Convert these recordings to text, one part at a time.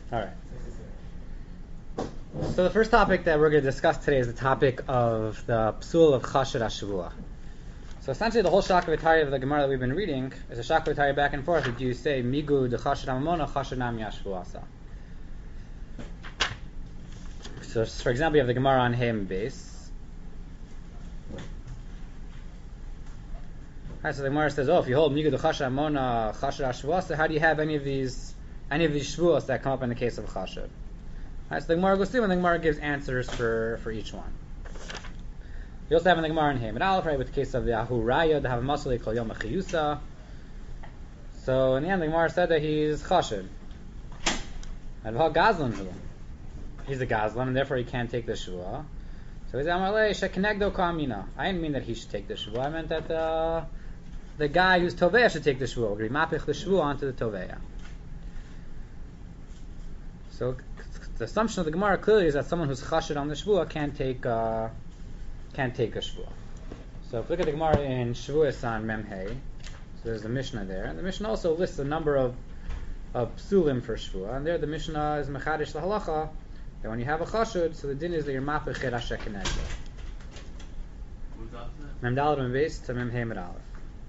All right. So the first topic that we're going to discuss today is the topic of the psul of Chasher HaShavua. So essentially the whole Shakvatari of the Gemara that we've been reading is a Shakvatari back and forth. Do you say Migu de Chasher Amona, Chasher Nam Yashvuasa? So for example, you have the Gemara on Hem base. Alright, so the Gemara says, if you hold Migu de Chasher Amona, Chasher Ashvuasa, how do you have any of these shvuos that come up in the case of Chasher? Alright, so the Gemara goes through and the Gemara gives answers for each one. You also have in the Gemara in Hamid Aleph, right, with the case of the Ahu Raya, the Havamasuli Kol Yom Achiyusa. So in the end, the Gemara said that he's Chashed. And V'ha Gazlan Hu. He's a Gazlan, and therefore he can't take the Shua. So he's Amalei Shekenegdo Kamina. I didn't mean that he should take the Shua. I meant that the guy who's Toveya should take the Shua. We're going to mapich the Shua onto the Toveya. So the assumption of the Gemara clearly is that someone who's Chashed on the Shua can't take a Shvua. So if we look at the Gemara in Shavuos on Memhei, so there's the Mishnah there, and the Mishnah also lists a number of psulim for Shvua, and there the Mishnah is Mechadish the Halacha, that when you have a Chashud, so the din is that you're Mapich Ed Asher Kenegdo. Mem Daled Mem Beis to Memhei Med Aleph.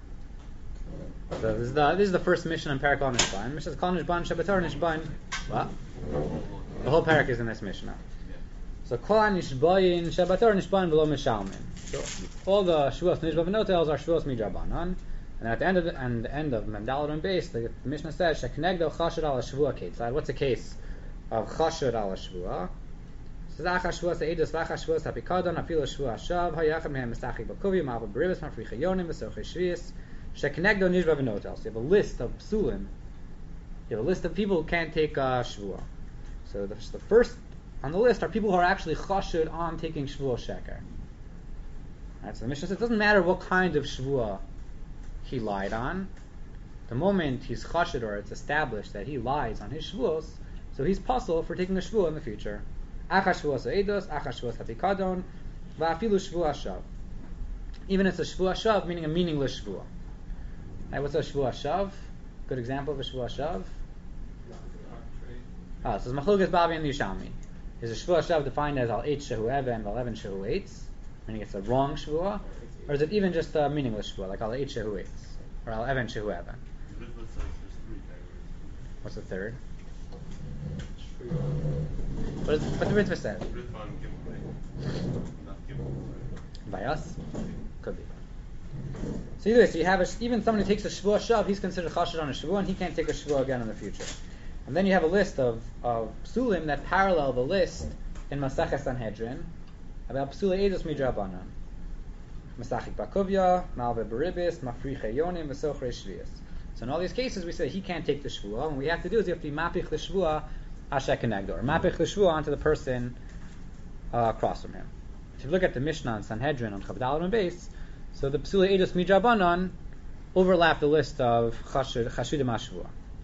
So this is the first Mishnah in Parak Al Nishban. Mishnah is Kol Nishban Shabbator Nishban. What? The whole parak is in this Mishnah. So Kol Nishbayin Shabbator Nishban V'lo Mishalmin. So all the Shavuos Nishba V'notels are Shavuos Midrabanan. And at the end of Mem Daled Mem Beis, the Mishnah says Shekenegdo Chashed Al Shavua Ketzad. What's the case of Chashed Al Shavua? Says Achas Shavuos Eidos V'Achas Shavuos HaPikadon Afilo Shavua Shav Hayachad Mehem Mesachik B'Kuvi Ma'av B'Ribos Ma'Fricha Yonim V'Sochei Shvius Shekenegdo Nishba V'notel. So you have a list of psulim. You have a list of people who can't take Shavua. So the first on the list are people who are actually chashed on taking Shvuah Sheker. Right, so the Mishnah says it doesn't matter what kind of Shvuah he lied on. The moment he's chashed or it's established that he lies on his Shvuos, so he's puzzled for taking a Shvuah in the future. Achas Shvuos Eidos, Achas Shvuos HaPikadon, Va'afilu Shvuah Shav. Even if it's a Shvuah Shav, meaning a meaningless Shvuah. Right, what's a Shvuah Shav? Good example of a Shvuah Shav. So it's Machlokes Babi and the Yishami. Is a Shvuah Shav defined as Al Eitz Shehu Even and Al Even Shehu Eitz, meaning it's a wrong Shvuah, or is it even just a meaningless Shvuah, like Al Eitz Shehu Eitz, or Al Even Shehu Even? What's the third? What the Ritva said? By us? Could be. So either way, so you have even someone who takes a Shvuah Shav, he's considered Chashed on a Shvuah, and he can't take a Shvuah again in the future. And then you have a list of psulim that parallel the list in Masechah Sanhedrin about psulei Eidos Midrabanan. Masachik Bakuvya, Malve Beribis, Mafriche Yonim, V'Sochrei Shvius. So in all these cases we say he can't take the Shvuah, and what we have to do is you have to mapich the Shvuah Asher Kenegdo, or mapich the Shvuah onto the person across from him. If you look at the Mishnah on Sanhedrin on Chav Daled Mem Beis, so the psulei Eidos Midrabanan overlap the list of Chashudim HaShvuah.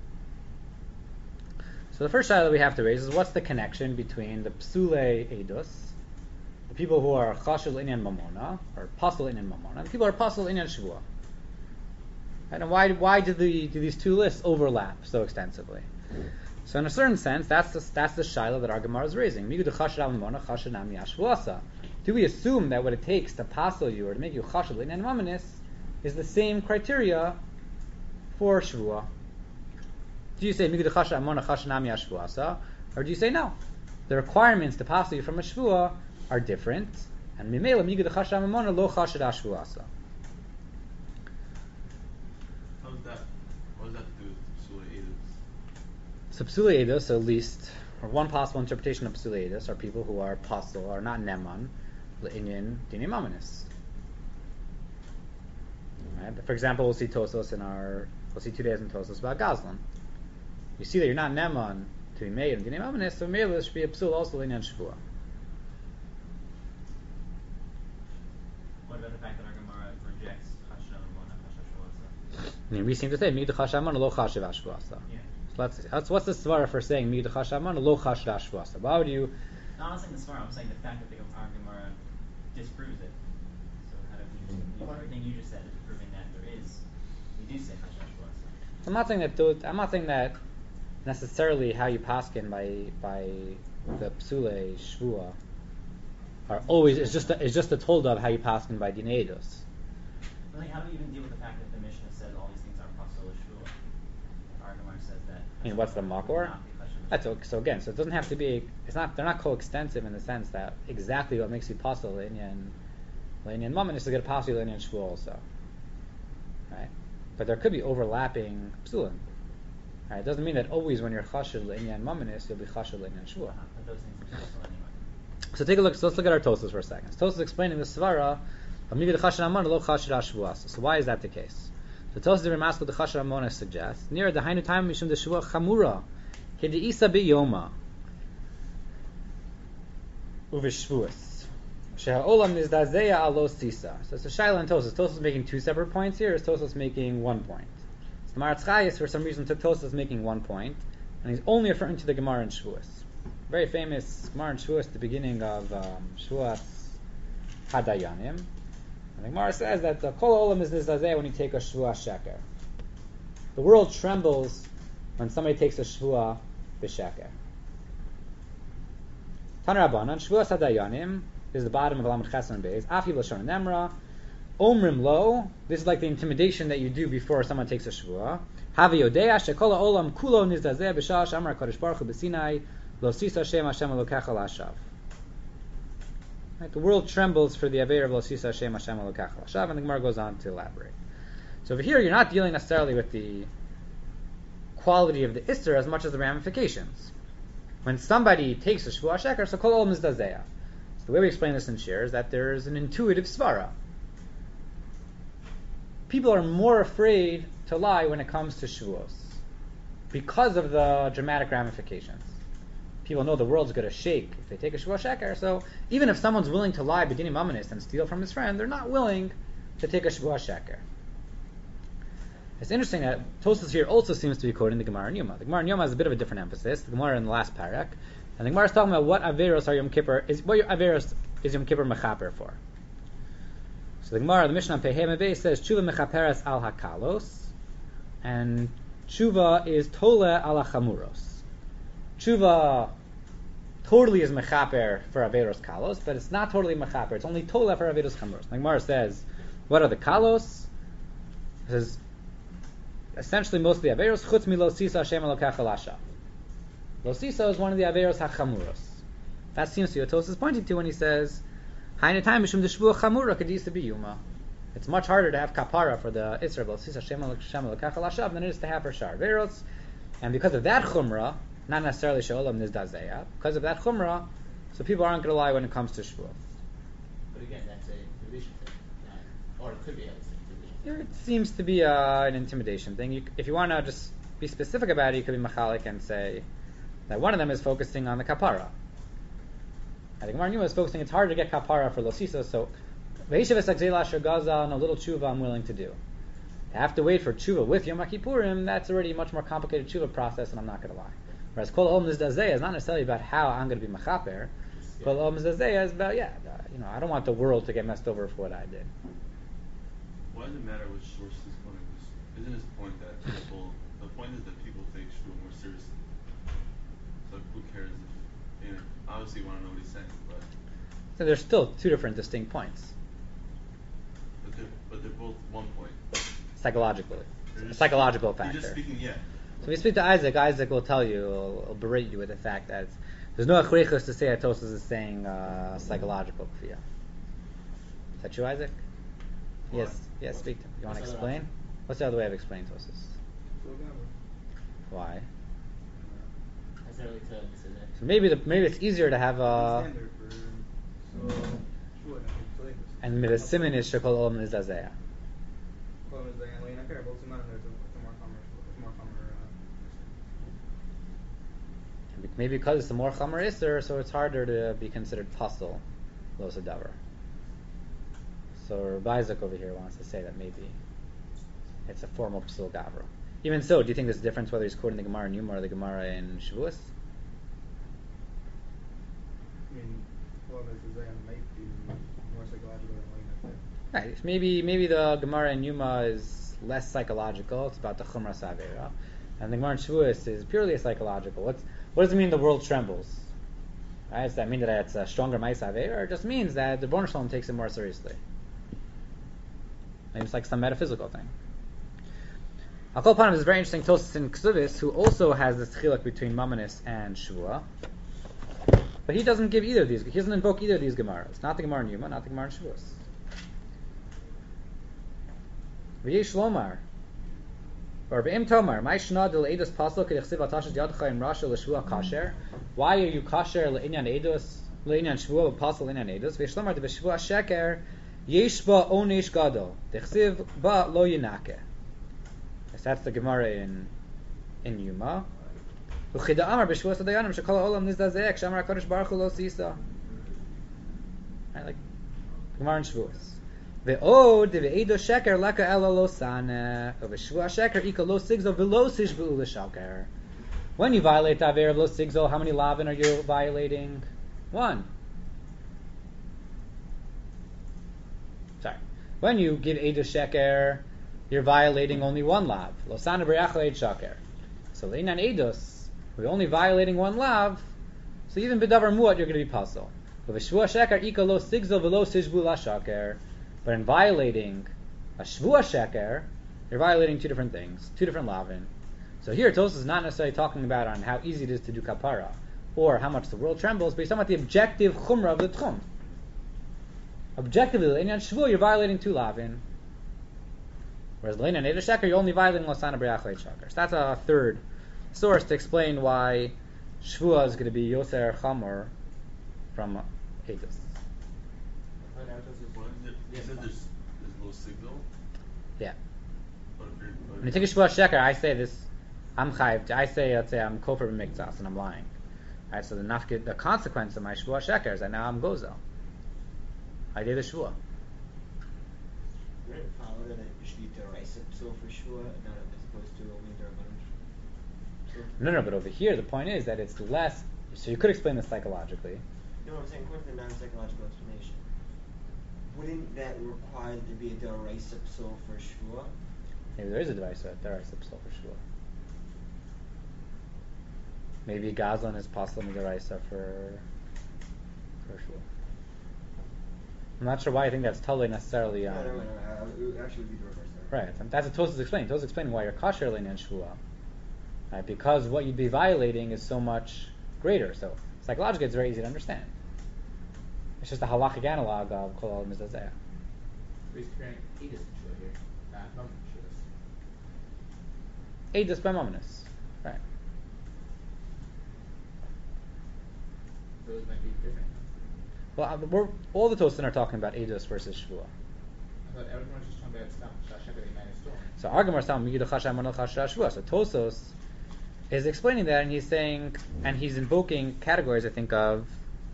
So the first shaila that we have to raise is what's the connection between the psulei eidos, the people who are chashul inyan mamona, or pasul inyan mamona, and the people who are pasul inyan shvuah. And why do these two lists overlap so extensively? So in a certain sense, that's the shaila that our Gemara is raising. Migu de chashul al mamona, chashul nam yashvuasa. Do we assume that what it takes to pasul you or to make you chashul inyan mamonis is the same criteria for shvuah? Do you say Migu de Chashed Amona Chashed Nam Yashvuasa, or do you say no? The requirements to pass you from a Shvuah are different, and Mimela Migu de Chashed Amona Lo Chashed Ashvuasa. What does that do with Psulei Eidos? So Psulei Eidos, so at least, or one possible interpretation of Psulei Eidos are people who are pasul, are not neman, le'inyan dinei mamanis. Right? For example, we'll see 2 days in Tosos about Gazlan. You see that you're not neman to be made in dinei mamanis, so maybe should be a psul also le'inyan shvuah. What about the fact that our Gemara rejects Chashed Amona, Chashed Ashvuasa? I mean, we seem to say Migu de Chashed Amona Lo Chashed Ashvuasa. Yeah. So that's what's the svara for saying Migu de Chashed Amona Lo Chashed Ashvuasa? Why would you? No, I'm not saying the Svara, I'm saying the fact that our Gemara disproves it. So how do we everything you just said is proving that we do say Chashed Ashvuasa. I'm not saying that necessarily how you paskin by the psule shvua are always it's just a told of how you paskin by dinei edus. But like, how do we even deal with the fact that the Mishnah says all these things are pasul shvua? Our Gemara says that. I mean, what's the makor? So again, so it doesn't have to be. They're not coextensive in the sense that exactly what makes you pasul le'inyan mammon is to get a pasul le'inyan shvua also, right? But there could be overlapping psulim. Right? It doesn't mean that always when you're chashul le'inyan mammon you'll be chashul le'inyan shvua. But those things are pasul anyway. So take a look. So let's look at our Tosfos for a second. Tosfos is explaining the svara. So why is that the case? The Tosfos of Ramaskel the Chasher Amona suggests near the Hainu time mishum the shvua chamura Isa biyoma uvishvuas she'olam nizdazeya alo sisa. So it's a shaila and Tosfos. Tosfos is making two separate points here. Or is Tosfos making 1 point? So the Maratz Chayes for some reason took Tosfos making 1 point, and he's only referring to the Gemara in Shvuas. Very famous Gemara in Shvuas, the beginning of Shvuas Hadayanim. And the Gemara says that the kol olam is nizdazeya when you take a shvua sheker. The world trembles when somebody takes a shvua b'sheker. Taner Rabbanan, Shvuas Hadayanim, this is the bottom of Lamed Chesed Beis. Afi Lashon Nemra, Omrim Lo, this is like the intimidation that you do before someone takes a shvua. Havi Yodea, Shekol Olam Kulo Nizdazeh B'Shah Shamar Kodesh Baruch Hu B'Sinai, Lo Sisa Shem Hashem Elokecha L'Ashav. Right, the world trembles for the Aveir of Lo Sisa Hashem Hashem Elokecha L'Ashav, and the Gemara goes on to elaborate. So over here, you're not dealing necessarily with the quality of the Isser as much as the ramifications. When somebody takes a Shvuah Sheker, so Kol Olam is Dazeya. So the way we explain this in Shir is that there's an intuitive svara. People are more afraid to lie when it comes to Shvuos because of the dramatic ramifications. People know the world's going to shake if they take a Shvuah Sheker, so even if someone's willing to lie b'dinim amanis and steal from his friend, they're not willing to take a Shvuah Sheker. It's interesting that Tosfos here also seems to be quoting the Gemara in Yoma. The Gemara in Yoma has a bit of a different emphasis. The Gemara in the last parak, and the Gemara is talking about what averos are Yom Kippur what averos is Yom Kippur mechaper for. So the Gemara, the Mishnah on Pei Mebei says tshuva mechaperes al hakalos, and tshuva is tole al hachamuros. Tshuva totally is mechaper for averos kalos, but it's not totally mechaper. It's only tole for averos chamuros. The Gemara says, what are the kalos? It says essentially most of the averos chutz mi lo sisa Hashem elokecha l'ashav. Lo sisa is one of the averos hachamuros. That seems to be what Tosfos is pointing to when he says Hainu time mishum the shvuah chamura kedisa biyuma. It's much harder to have kapara for the Isra of Lo Sisa Hashem elokecha l'ashav than it is to have for shar averos, and because of that chumrah, not necessarily she'olam nizdazeya, because of that chumrah, so people aren't going to lie when it comes to shvuah. But again, that's a division thing, or it could be a division thing. It seems to be an intimidation thing. If you want to just be specific about it, you could be machalik and say that one of them is focusing on the kapara. I think Gemara Yuma is focusing. It's hard to get kapara for losisa, so ve'ishav esagzela asher gaza and a little tshuva I'm willing to do. To have to wait for tshuva with Yom Kippurim, that's already a much more complicated tshuva process, and I'm not going to lie. Whereas kol olam nizdazeya is not necessarily about how I'm going to be machaper. Kol olam nizdazeya is about I don't want the world to get messed over for what I did. Why does it matter which source is quoting? Isn't his point that people? The point is that people take shvuah more seriously. So who cares if? Obviously, you want to know what he's saying, but So there's still two different distinct points. But they're both 1 point. Psychologically, a psychological factor. You're just speaking, yeah. So if you speak to Isaac will tell you, will berate you with the fact that there's no achrechus to say that Tosfos is saying psychological kfiyah. Is that true, Isaac? Why? Yes, speak to him. You want to What's the explain? other What's the other way of explaining Tosfos? Why? Necessarily to So maybe it's easier to have a and the siman is shekol olam nizdazeya. Maybe because it's a more chamer iser, so it's harder to be considered pasul lo sadavar. So Rabbi Isaac over here wants to say that maybe it's a formal psul gavra. Even so, do you think there's a difference whether he's quoting the Gemara in Yuma or the Gemara in Shavuos? Might be more psychological than Right. Maybe the Gemara in Yuma is less psychological. It's about the Chumras Avera. And the Gemara in Shavuos is purely a psychological. What does it mean the world trembles? Right? Does that mean that it's a stronger Ma'aseh Aveira, or it just means that the Rebbeinu Shalom takes it more seriously? Maybe it's like some metaphysical thing. Al Kol Panim is very interesting Tosfos in Ksubis, who also has this chiluk between Mamanis and Shavua. But he doesn't give either of these. He doesn't invoke either of these Gemaras. Not the Gemara in Yuma, not the Gemara in Shavuos. V'yesh Lomar, or V'im Tomar, Mai Shna Del Eidos Paslo K'Dechsiv Atashas Yadcha In Rasha L'Shavua Kasher. Why are you kasher L'Inyan Eidos, L'Inyan Shavua Paslo L'Inyan Eidos? V'yesh Lomar De V'Shavua Sheker Yesh Ba Onesh Gadol Dechsiv Ba Lo Yinake. That's the Gemara in Yuma. Uchida Amar B'Shavua Sadayanim Shekol Olam Nizdazek Shamar HaKadosh Baruch Hu Lo Sisa. Right, like Gemara in Shavuos. Ve'od ve'edo sheker leka ela lo sana ve'shvua sheker ika lo sigzo ve'lo sishvu l'shaker. When you violate the aver of lo sigzo, how many lavin are you violating? 1. Sorry. When you give edo sheker, you're violating only 1 lav. Lo sana b'reachal eid shaker. So leinan edos, we're only violating 1 lav. So even b'davar muat, you're going to be puzzled. Ve'shvua sheker ika lo sigzo ve'lo sishvu l'shaker. But in violating a Shvua Sheker, you're violating 2 different things, 2 different lavin. So here, Tosfos is not necessarily talking about on how easy it is to do kapara, or how much the world trembles, but he's talking about the objective chumrah of the tchum. Objectively, in Shvua, you're violating 2 lavin. Whereas in Eidos Sheker, you're only violating Losana B'Yachal Sheker. So that's a third source to explain why Shvua is going to be Yoser Chamor from Eidos. You said there's no signal. Yeah. But if you're, When you take a Shvua Sheker, I say this, I'm chayv. I say, let's say I'm kofer b'mikzas and I'm lying. Right, so the consequence of my Shvua Sheker is that now I'm gozel. I did the Shvua. Would it follow that it should be derisive so for Shvua, not as opposed to only derabbanan? No, but over here the point is that it's less. So you could explain this psychologically. You know what I'm saying? According to the non-psychological explanation, wouldn't that require there to be a derisive so for Shvua? Maybe there is a derisive soul for Shvua. Maybe Gazlan is possible midaraisa for Shvua. I'm not sure why I think that's totally necessarily. No, it actually would be the reverse there. Right, that's what Tosfos is explaining. Tosfos is explaining why you're kasher le'inyan Shvua. Right, because what you'd be violating is so much greater. So psychologically, it's very easy to understand. It's just a halachic analog of kol al mizazeh. He's comparing Edis and Shua here, not Mammon Shuas. Edus by Mamonis. Right. Those might be different. Well, all the Tosfos are talking about Edus versus Shvua. I thought everyone was just talking about Stam, Shashaka, the United Storm. So our Gemara is telling Migidu Chasha Manal Chasha Shvua. So Tosfos is explaining that, and he's saying, and he's invoking categories, I think, of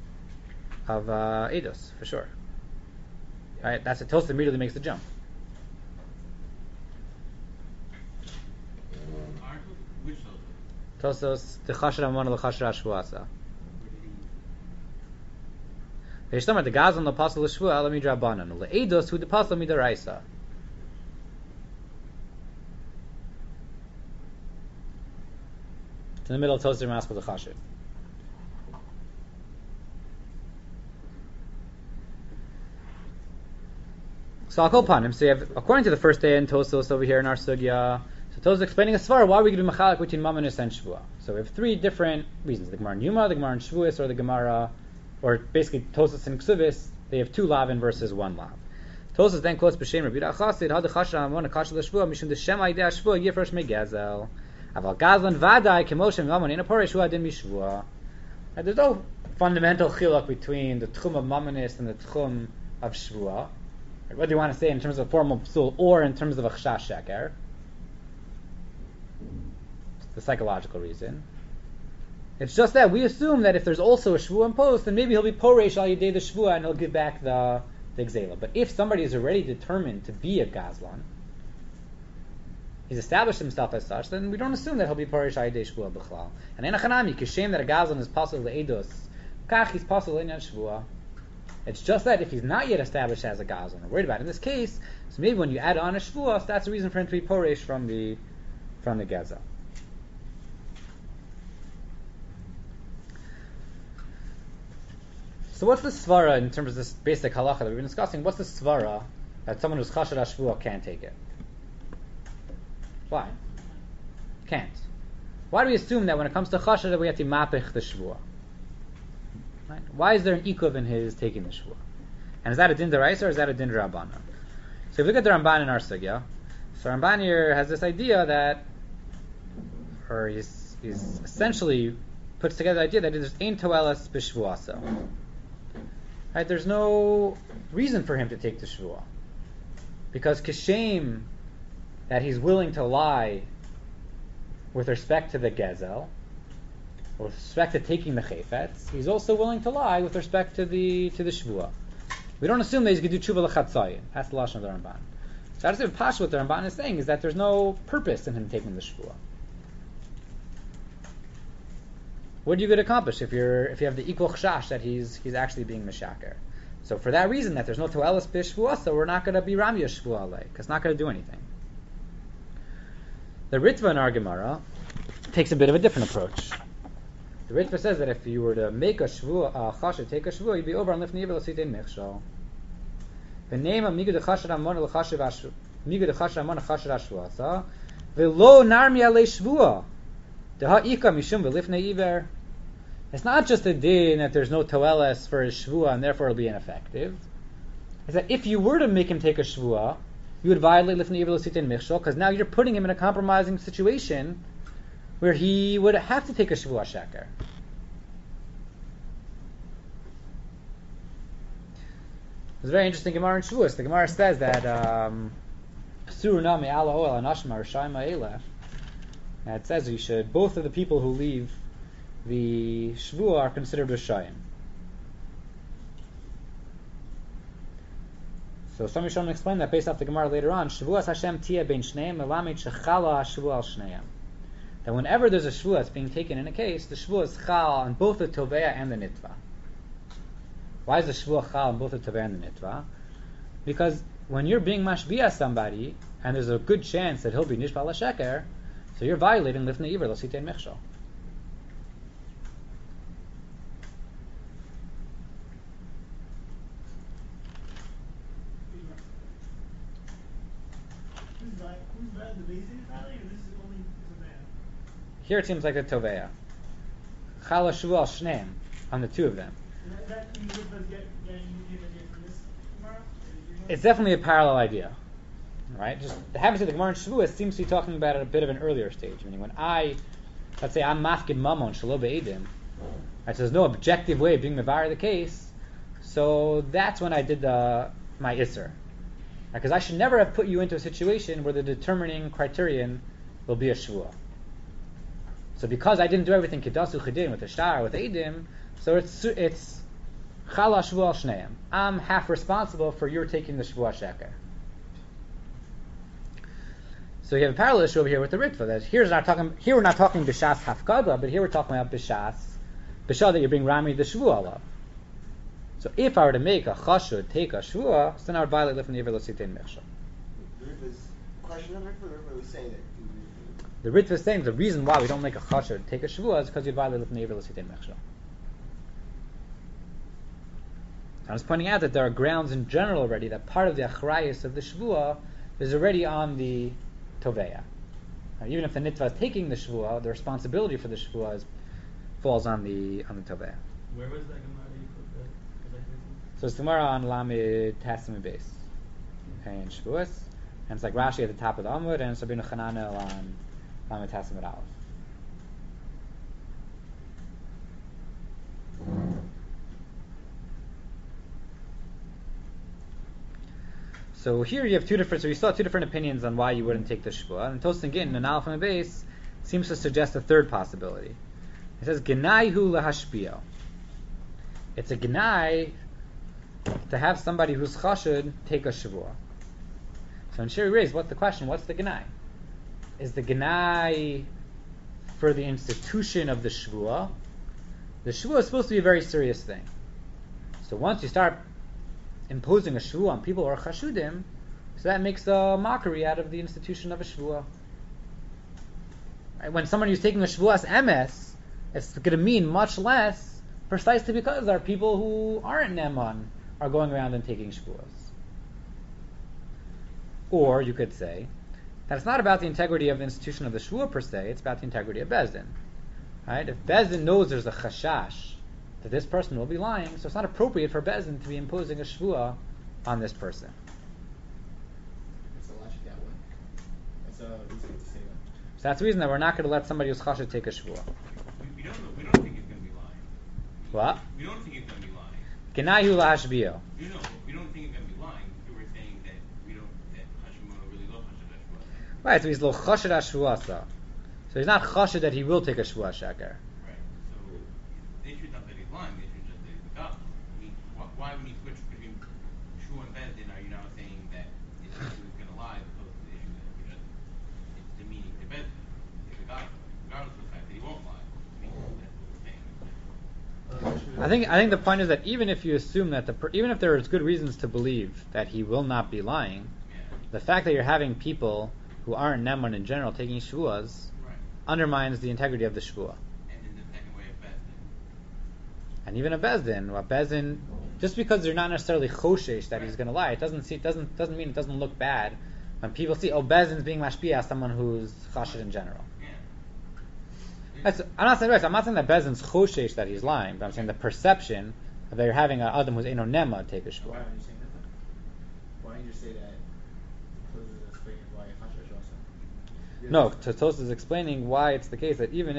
Eidos, for sure. Right? That's it. Tosfos immediately makes the jump. which Tosfos the Chasha Ramon the Chasha Shvuasa. V'yishtamar the Gazan the Pasal Shvua Ala Midrabanan the Eidos who the Pasal Midaraisa. It's in the middle of Tosfos Maskal the Chasha. So I'll call upon him. So you have, according to the first day in Tosfos over here in our sugya, so Tosfos is explaining a svara why we could do mechalek between Mamonis and Shvua. So we have 3 different reasons: the Gemara in Yuma, the Gemara in Shavuos, or the Gemara, or basically Tosfos and Ksubis. They have 2 lavin versus 1 lav. Tosfos then quotes b'shem Rabbi Yehuda Chassid, "Had chasha amon kasha l'Shvua mishum d'shem aidei Shvua yifresh megazel aval gazlan vaday kemoshem mamon in a poresh shua din mishvua." There's no fundamental chiluk between the tchum of Mamonis and the tchum of Shvua. What do you want to say in terms of formal psul or in terms of a chashash sheker? The psychological reason. It's just that we assume that if there's also a shvua imposed, then maybe he'll be poresh al yedei the shvua and he'll give back the gzela. But if somebody is already determined to be a gazlan, he's established himself as such, then we don't assume that he'll be poresh al yedei shvua b'chlal. And in a chanami, kishem that a gazlan is possible le'edos, kach he's possible in shvua. It's just that if he's not yet established as a gazlan, we're worried about it. In this case, so maybe when you add on a shvuas, that's a reason for him to be poresh from the gezel. So what's the svara in terms of this basic halacha that we've been discussing? What's the svara that someone who's chashed hashvua can't take it? Why? Can't. Why do we assume that when it comes to chashed that we have to mapich the shvua? Right? Why is there an ikuv in his taking the shvua? And is that a din deraisa or is that a din derabbanan? So if we look at the Ramban in our sugya, so Ramban here has this idea that, or he's essentially puts together the idea that there's ein toelas b'shvuasa. Right? There's no reason for him to take the shvua, because kishem that he's willing to lie with respect to the gezel, with respect to taking the chayfetz, he's also willing to lie with respect to the shvua. We don't assume that he's going to do tshuva l'chatzayin. That's the lashon of the Ramban. So that's the pash. What the Ramban is saying is that there's no purpose in him taking the shvua. What do you could accomplish if you have the equal chashash that he's actually being mishaker? So for that reason, that there's no toelas b'shvua, so we're not going to be ramya shvua alei, because it's not going to do anything. The Ritva in our Gemara takes a bit of a different approach. The Ritva says that if you were to make a shvua, chashav, take a shvua, you'd be over on lifnei iver l'sitein mechshol. The name of migud chashav amon l'chashav ashvuasa, v'lo narmi alei shvua. It's not just a din that there's no toeles for his shvua and therefore it'll be ineffective. It's that if you were to make him take a shvua, you would violate lifnei iver l'sitein mechshol, because now you're putting him in a compromising situation where he would have to take a shvua sheker. It's a very interesting Gemara in Shavuos. The Gemara says that it says you should, both of the people who leave the shvua are considered rishayim. So some Rishonim explain that based off the Gemara later on. Shavuas Hashem tia ben shneim melamed shechala shvua al shneim. That whenever there's a shvua that's being taken in a case, the shvua is chal on both the toveya and the nitva. Why is the shvua chal on both the toveya and the nitva? Because when you're being mashbiya somebody, and there's a good chance that he'll be nishbal l'sheker, so you're violating lifnei iver l'sitein mechshol. Who's bad, the basic Italian, or this is only Toveya? Here it seems like the toveya. Chal shvu al shneim, on the two of them. And that means getting from this tomorrow? It's definitely a parallel idea, right? Just it happens that the Gemara in Shavuos seems to be talking about it at a bit of an earlier stage. Meaning when let's say I'm mafkid mamon shelo be'edim, right? So there's no objective way of being mevar the case. So that's when I did my isser, because I should never have put you into a situation where the determining criterion will be a shvua. So because I didn't do everything kedasu chedin with the shtar with edim, so it's chala shvua al shneim. I'm half responsible for your taking the shvua sheker. So you have a parallel issue over here with the Ritva. That here we're not talking b'shas hafkada, but here we're talking about b'shas that you're being rami the shvua alav. So if I were to make a chashud take a shvua, so then I would violate lifnei iver l'sitein mechshol. The Ritva's question of Ritva, the Ritva was saying that. The Ritva is saying the reason why we don't make a chashud take a shvua is because you violate lifnei iver l'sitein mechshol. I was pointing out that there are grounds in general already that part of the achrayus of the shvua is already on the toveya. Even if the nitva is taking the shvua, the responsibility for the shvua falls on the toveya. Where was that Gemara that you put the So it's Gemara on Lamed Tassim base in Shavuos, and it's like Rashi at the top of the Amud, and it's Rabbeinu Chananel on Lamed Tassim at Aleph. So here you have we saw two different opinions on why you wouldn't take the shvua. And Tosfos Gittin in Aleph and base seems to suggest a third possibility. It says Genai hu lahashpio. It's a genai to have somebody who's chashud take a shvua. So in Shiri Reis, what's the question? What's the genai? Is the genai for the institution of the shvua? The shvua is supposed to be a very serious thing. So once you start imposing a shvua on people who are chashudim, so that makes a mockery out of the institution of a shvua. Right? When somebody who's taking a shvuas emes, it's going to mean much less precisely because our people who aren't Neman are going around and taking Shavuos. Or you could say that it's not about the integrity of the institution of the Shavuot per se, it's about the integrity of Bezdin. Right? If Bezdin knows there's a chashash that this person will be lying, so it's not appropriate for Bezdin to be imposing a Shavuot on this person. It's a logic that way. That's a reason to say that. So that's the reason that we're not going to let somebody who's chashash take a Shavuot. We don't know. We don't think he's going to be lying. What? We don't think he's going to be lying. Kenayu lahashbiyo. You know, we don't think he's going to be lying. We were saying that we don't, that Hashimono really lo chashav Hashvuasa. Right, so he's lo chashed Hashvuasa. So he's not chashed that he will take a Shavuot sheker. Right. So the issue is not that he's lying. The issue is just that he's a god. I mean, why when you switch between Shu and Bezdin are you now saying that the issue is going to lie as opposed to the issue that he doesn't? It's demeaning to Bezdin. It's a god, regardless of the fact that he won't lie. I mean, that's what we're saying. I think the point is that even if you assume that even if there's good reasons to believe that he will not be lying, the fact that you're having people who aren't Neman in general taking Shavuos undermines the integrity of the Shavuot. And in the second way of Bezdin. And even a Bezdin, just because they're not necessarily choshesh that he's going to lie, it doesn't mean it doesn't look bad when people see Bezdin's being mashpia as someone who's chashed in general. I'm not saying that Bezdin's choshesh that he's lying, but I'm saying the perception that you're having an Adam who's Eino Nema take a Shavuot. Why aren't you saying that then? Why don't you just say that Tosfos is explaining why Chashash also? No, Tosfos is explaining why it's the case that even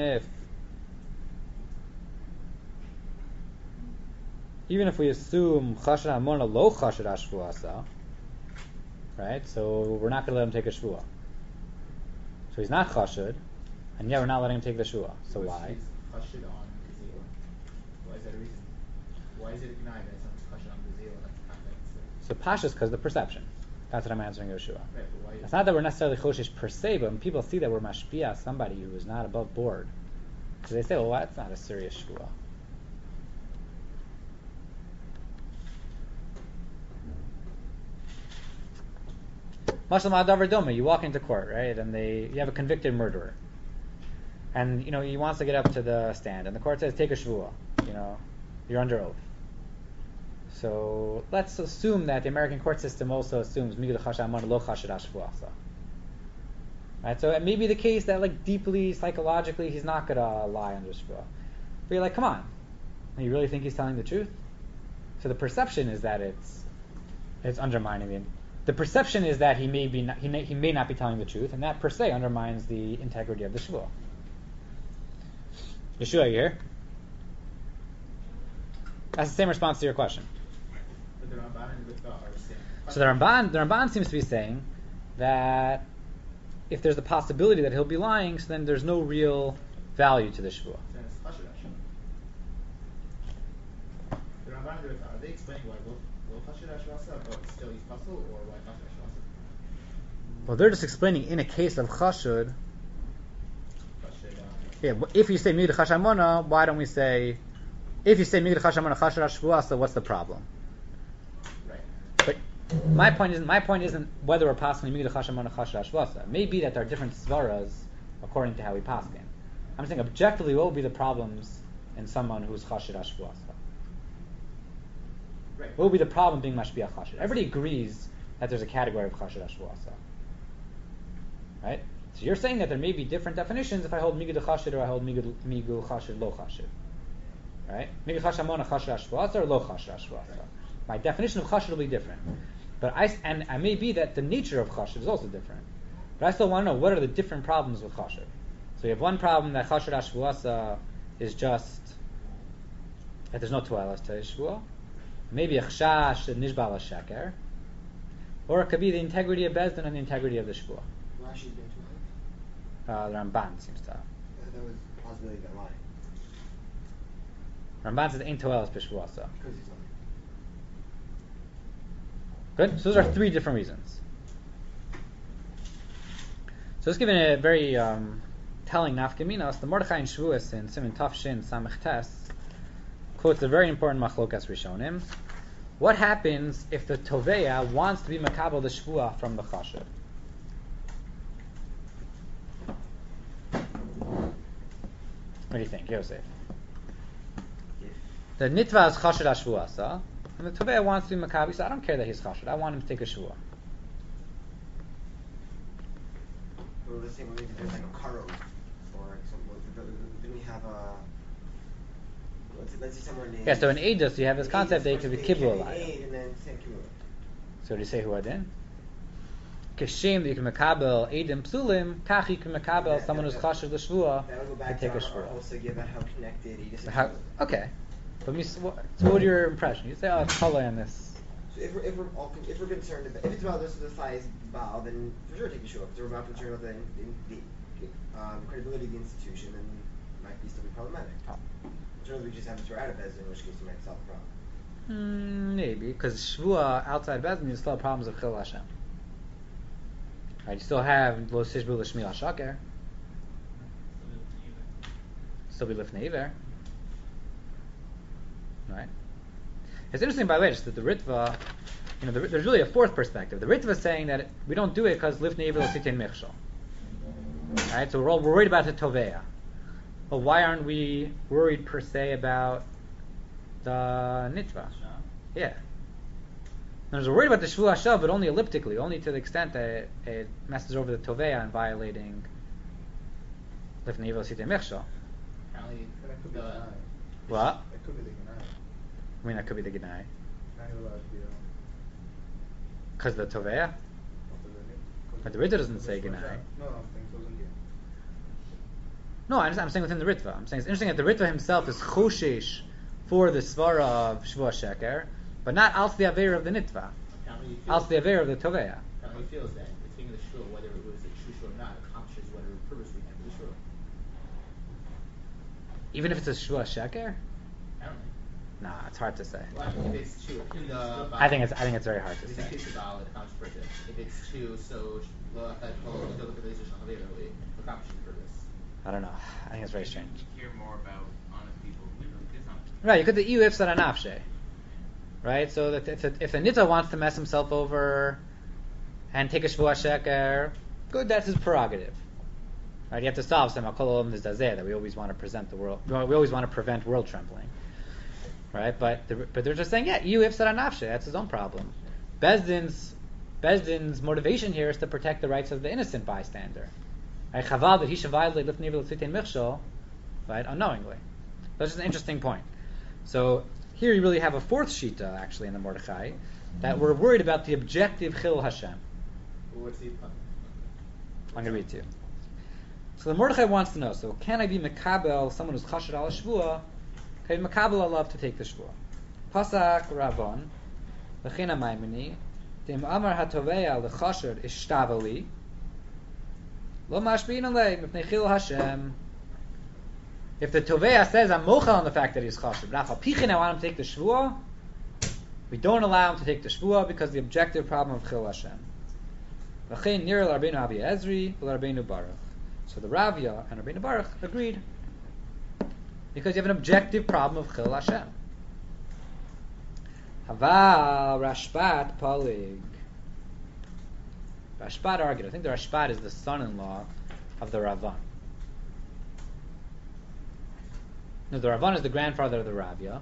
if we assume Chashed Amona lo Chashed Hashvuasa, right? So we're not going to let him take a Shvuah. So he's not Chashed, and yet we're not letting him take the Shvuah. So why? He's Chashed on Gezela. Why is that a reason? Why is it a Gnai that someone's Chashed on Gezela? That's the context. So Pasha is because of the perception. That's what I'm answering Yeshua. Right, but why? It's not that we're necessarily Choshesh per se, but when people see that we're Mashpia, somebody who is not above board, so they say, well, that's not a serious Shvuah. Mashal Ma'adavar Doma, you walk into court, right, and you have a convicted murderer. And, he wants to get up to the stand, and the court says, take a Shvuah, you're under oath. So let's assume that the American court system also assumes Migdal Chashamon lo Chashed Hashvuasa. Right? So it may be the case that deeply psychologically he's not gonna lie under Shvuah. But you're like, come on, you really think he's telling the truth? So the perception is that it's undermining it. The perception is that he may not be telling the truth, and that per se undermines the integrity of the Shvuah. Yeshua, you here? That's the same response to your question. But the Ramban and Rivka are saying. So the Ramban seems to be saying that if there's the possibility that he'll be lying, so then there's no real value to the Shvuah. Then it's Chashash. The Ramban and Rivka, are they explaining why Lo Chashash Rasa, but still he's puzzled, or why Chashash Rasa? Well, they're just explaining in a case of Chashud. If you say Migdal Chashamona, why don't we say? If you say Migdal Chashamona Chashash Shvuasa, what's the problem? Right. But my point isn't whether we're passing Migdal Chashamona Chashash Shvuasa. It may be that there are different svaras according to how we pass in. I'm saying objectively, what will be the problems in someone who's Chashash Shvuasa? Right. What will be the problem being Mashbiach Chashid? Everybody agrees that there's a category of Chashash Shvuasa. Right? So you're saying that there may be different definitions if I hold Migdal Chashid or I hold Migdal Chashid Lo Chashid. Right? Migdal Chashamona Chashash Shvuasa or Lo Chashash Shvuasa. My definition of Chashid will be different. But I may be that the nature of Chashid is also different. But I still want to know what are the different problems with Chashid. So you have one problem that Chashid Shvuasa is just that there's no Tuelas to Shvuah. Maybe a Chashash Nishbal Sheker. Or it could be the integrity of Bezdin and the integrity of the Shvuah. Rashi's been too The Ramban seems to have. That was a possibility that lying. Ramban says Ein Toelas B'Shvuasa. Because he's lying. Good? So those are three different reasons. So let's give it a very telling nafkaminos. The Mordechai in Shavuos in Siman Tafshin Samech Tes quotes a very important machlokas Rishonim. What happens if the Toveya wants to be makabel the Shvuah from the Chashiv? What do you think, Yosef? If The nitva is chashad hashvuasa, and the tovea wants to be makabi. So I don't care that he's chashad. I want him to take a shvua. Well, let's say when there's like a karov, or like then we have a. Let's say somewhere in. Yeah. So in edus you have this concept that it could be kibbul alayah. And then same kibbul. So do you say who are then? Kishem that you can makabel edim psulim, kach you can makabel someone who's chashiv l'shvua That would go to back take to a our shvua. whole sugya about how connected he just. Okay, but so what are your impression? You say, oh, it's cholay on this. So if we're concerned about if it's about this size Baal, then for sure take a shul. If we're not concerned about the credibility of the institution, then it might still be problematic. Oh. Certainly, we just have to throw out of Bezdin, in which case you might solve the problem. Maybe because shvua outside Bezdin you still have problems of chil Hashem. Right, you still have lo sishbu l'shmi l'shaker. Still be lifnei iver. Right. It's interesting, by the way, just that the Ritva, there's really a fourth perspective. The Ritva is saying that we don't do it because lifnei iver l'sitin michshol. Right, so we're worried about the tovea. But why aren't we worried per se about the nitva? Yeah. We're worried about the shvu hashav, but only elliptically, only to the extent that it messes over the tovea and violating lifnei iver l'sitin michshol. Apparently, That could be the- denied. What? That could be the Gnai. I mean, that could be the Gnai. Not allowed to be Because the tovea? But the Ritva doesn't say Gnai. No, I'm saying so in No, I'm saying within the Ritva. I'm saying it's interesting that the Ritva himself is choshesh for the svara of Shvua Sheker, but not als the aver of the Nitva. apparently he Als feels, the aver of the Tovea. apparently he feels that the thing of the shul, whether it was a true shul or not, accomplishes whatever purpose we have for the shul. Even if it's a Shvua Sheker? Apparently. Nah, it's hard to say. Well, if it's two, in the I think it's very hard to It's say. a case of Baal, it accomplishes purpose. If it's two, so accomplishes purpose. I don't know. I think it's very strange. You hear more about honest people. We don't get honest people. Right, you could the iu ifsar anafshe. Right, so that if the Nitva wants to mess himself over and take a Shvua Sheker, good, that's his prerogative. Right, you have to solve some akol olam nizazeh that we always want to present the world. We always want to prevent world trembling. Right, but they're just saying, yeah, iu ifsar anafshe. That's his own problem. Bezdin's motivation here is to protect the rights of the innocent bystander. Right, chaval that he should violate lifnei iver l'tzitin michshol, right, unknowingly. That's just an interesting point. So here you really have a fourth shita actually in the Mordechai that we're worried about the objective chil Hashem. Well, what's the I'm going to read to you. So the Mordechai wants to know, so can I be Mekabel, someone who's Chashad al Shvua, can I be Mekabel alav to take the Shvua? Pasak Rabban, L'china Maimoni, Dim Amar HaTovea L'chashad Ishtabali, Lo Mashbi'in Alei, Mipnei Chil Hashem. If the Tovea says, I'm mochel on the fact that he's Chashad, but Afal Pichin I want him to take the Shvua, we don't allow him to take the Shvua because the objective problem of Chil Hashem. V'chein nir l'Rabbeinu Abi Ezri l'Rabbeinu Baruch. So the Ravya and Rabbeinu Baruch agreed because you have an objective problem of Chil Hashem. Haval Rashbat Palig. Rashbat argued. I think the Rashbat is the son-in-law of the Ravan. No, the Ravan is the grandfather of the Ravya.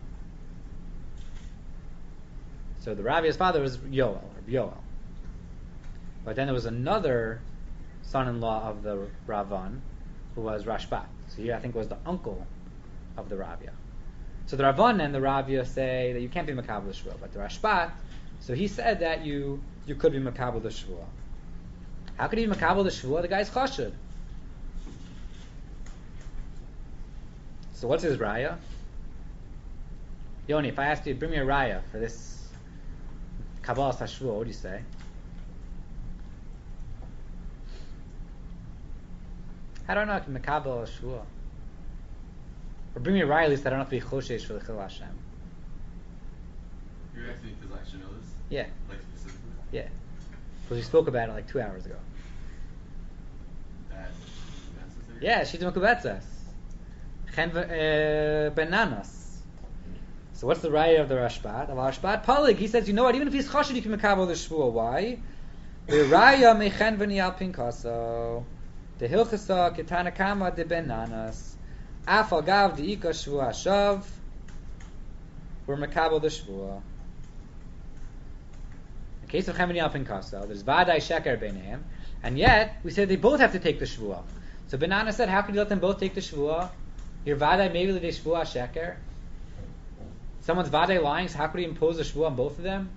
So the Ravya's father was Yoel, or Yoel. But then there was another son-in-law of the Ravan who was Rashbat. So he, I think, was the uncle of the Ravya. So the Ravan and the Ravya say that you can't be Makabel Shvua, but the Rashbat, so he said that you could be Makabel Shvua. How could he be Makabel Shvua? The guy's Chashad. So what's his Raya? Yoni, if I asked you to bring me a Raya for this Kabbalah Shvua, what would you say? How do I know I can Makabel Shvua? Or bring me a Raya at least I don't have to be Choshesh for the Chil Hashem. You're asking me because I should know this? Yeah. Like specifically? Yeah. Because we spoke about it like 2 hours ago. That's necessary? Yeah, Shita Mekubetzes. Chen Benanas. So what's the Raya of the Rashbat? Of Rashbat Palig, he says, you know what, even if he's Choshesh, you can Makabel the Shvua. Why? The Raya Mechen V'ni Al Pinkaso. The Hilchasa Ketana Kama de Benanas. Afal Gav the Ika Shvua Shav. we're makabel the shvua. In case of Chemini al Pinkasa, there's Vadai Sheker Beineim, and yet we said they both have to take the shvua. So Benana said, how can you let them both take the shvua? Your Vadai maybe the shvua Sheker. Someone's Vadai lying, so how could he impose a shvua on both of them?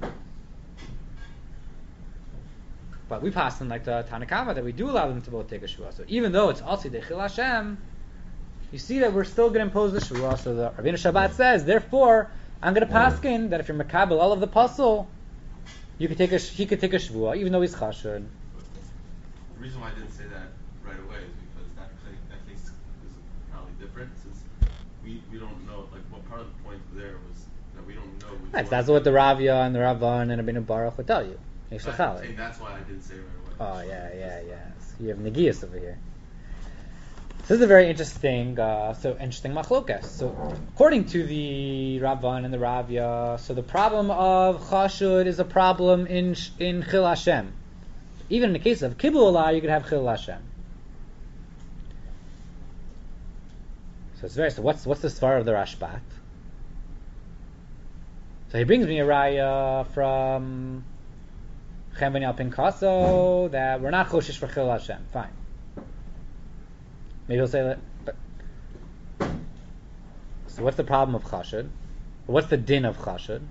But we passed in like the Tanakama that we do allow them to both take a shvua. So even though it's also Dechil Hashem, you see that we're still going to impose the shvua. So the Rabbeinu Shabbat says, therefore, I'm going to paskin that if you're makabel all of the puzzle, he could take a shvua, even though he's chashud. The reason why I didn't say that right away is because that case is probably different, since we don't know, like, what part of the point there was that we don't know. Right, that's what the Ravya and the Ravan and Rabbeinu Baruch would tell you. And that's why I didn't say it right away. Oh, yeah. So you have Negias over here. This is a very interesting machlokas. So, according to the Ravan and the Ravya, so the problem of chashud is a problem in Chil Hashem. Even in the case of Kibbul Allah, you could have Chil Hashem. So what's the svar of the Rashbat? So he brings me a raya from Chem Ben Al Pinkaso that we're not choshish for Chil Hashem. Fine. Maybe he'll say that. But so what's the problem of chashud? What's the din of chashud?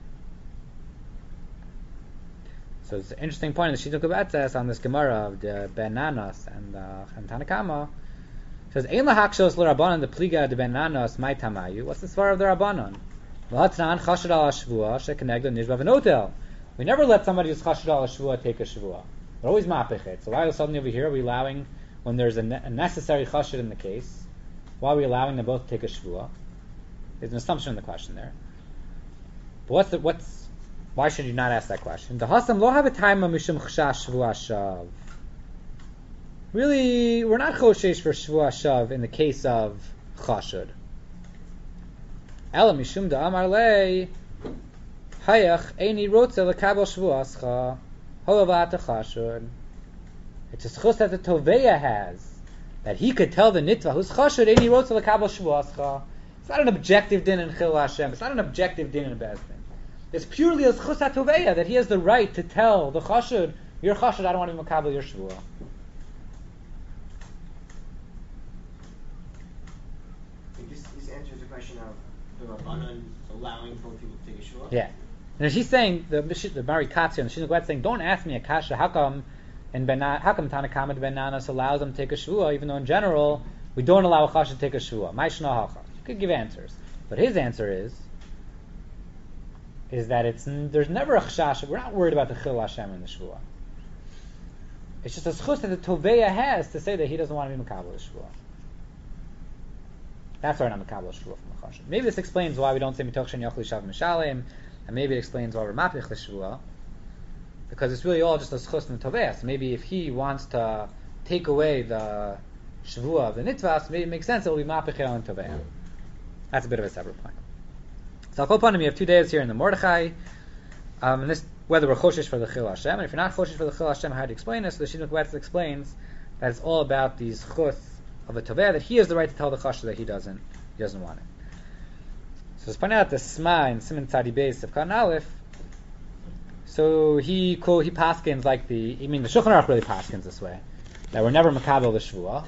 So it's an interesting point in the Shidduch Be'etzes on this Gemara of the Ben Nanas and Tanakama. It says, Ein lahakshos l'Rabbanan the pliga de Ben Nanas mai tamayu. What's the svar of the Rabbanan? V'hatnan chashud al hashvua shekenegdo nishba v'notel. We never let somebody who's chashud al hashvua take a shvua. We're always mapichet. So why suddenly over here are we allowing, when there's a necessary chashud in the case, why are we allowing them both to take a shvua? There's an assumption in the question there. But why should you not ask that question? The hasam lo have a time mishum chashash shvua shav. Really, we're not choshesh for shvua shav in the case of chashud. Ela mishum da amar lei hayach eini rotze lekabel shvuascha holavat chashud. It's a schus that the Toveya has, that he could tell the nitva who's chashud eini rotze lekabel shvuascha. It's not an objective din in Chil Hashem. It's not an objective din in Bezdin. It's purely a schus Toveya that he has the right to tell the chashud, you're chashud, I don't want to be makabel your shvua. This answers the question of the Rabbanan allowing both people to take a shvua. Yeah, and he's saying the Mari Katsia and the Shidduch Be'etzes saying, don't ask me a kasha. How come Tanakama Ben Nanas allows them to take a shvua, even though in general we don't allow a kasha to take a shvua? Ma'ishna hacha. You could give answers, but his answer is that there's never a chashash. We're not worried about the Chil Hashem in the shvua. It's just a schus that the Toveya has to say that he doesn't want to be makabel the shvua. That's why we're not makabel shvua from the chashash. Maybe this explains why we don't say mitoch shen yochli shav mishalim, and maybe it explains why we're mapich the shvua, because it's really all just a schus in the Toveya. So maybe if he wants to take away the shvua of the nitvas, maybe it makes sense it will be mapich on Toveya. That's a bit of a separate point. So I'll call upon him. You have 2 days here in the Mordechai. And this, whether we're choshish for the Chil Hashem, and if you're not choshish for the Chil Hashem, how do you explain this? So the Shidduch Be'etzes explains that it's all about these chus of a Toveh, that he has the right to tell the chashash that he doesn't want it. So let's point out the Sma in Siman Tzadi Beis of Kan Aleph. So he paskins like the Shulchan Aruch really paskins this way, that we're never makabel the shvua.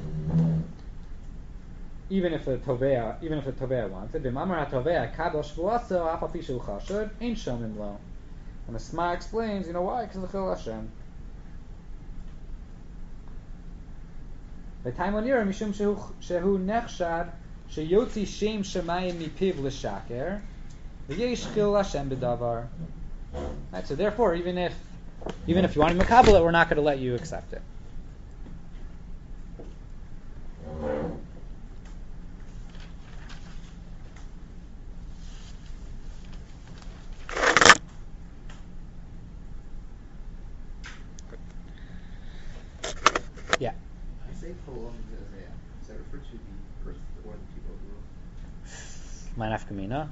Even if the Toveya wants it, b'mamar haToveya kabel shvuaso af al pi shu chashud ain't shomim lo. And the Sma explains, why? Because of the Chil Hashem. The time on Yira mishum shehu nechshad sheyotzi shem shemayim mipiv l'shaker v'yesh Chil Hashem b'davar. Right. So therefore, even if you want to makabel it, we're not going to let you accept it. Yeah. I say prolonged Isaiah. Does that refer to the earth or the people of the world? My nafkamina.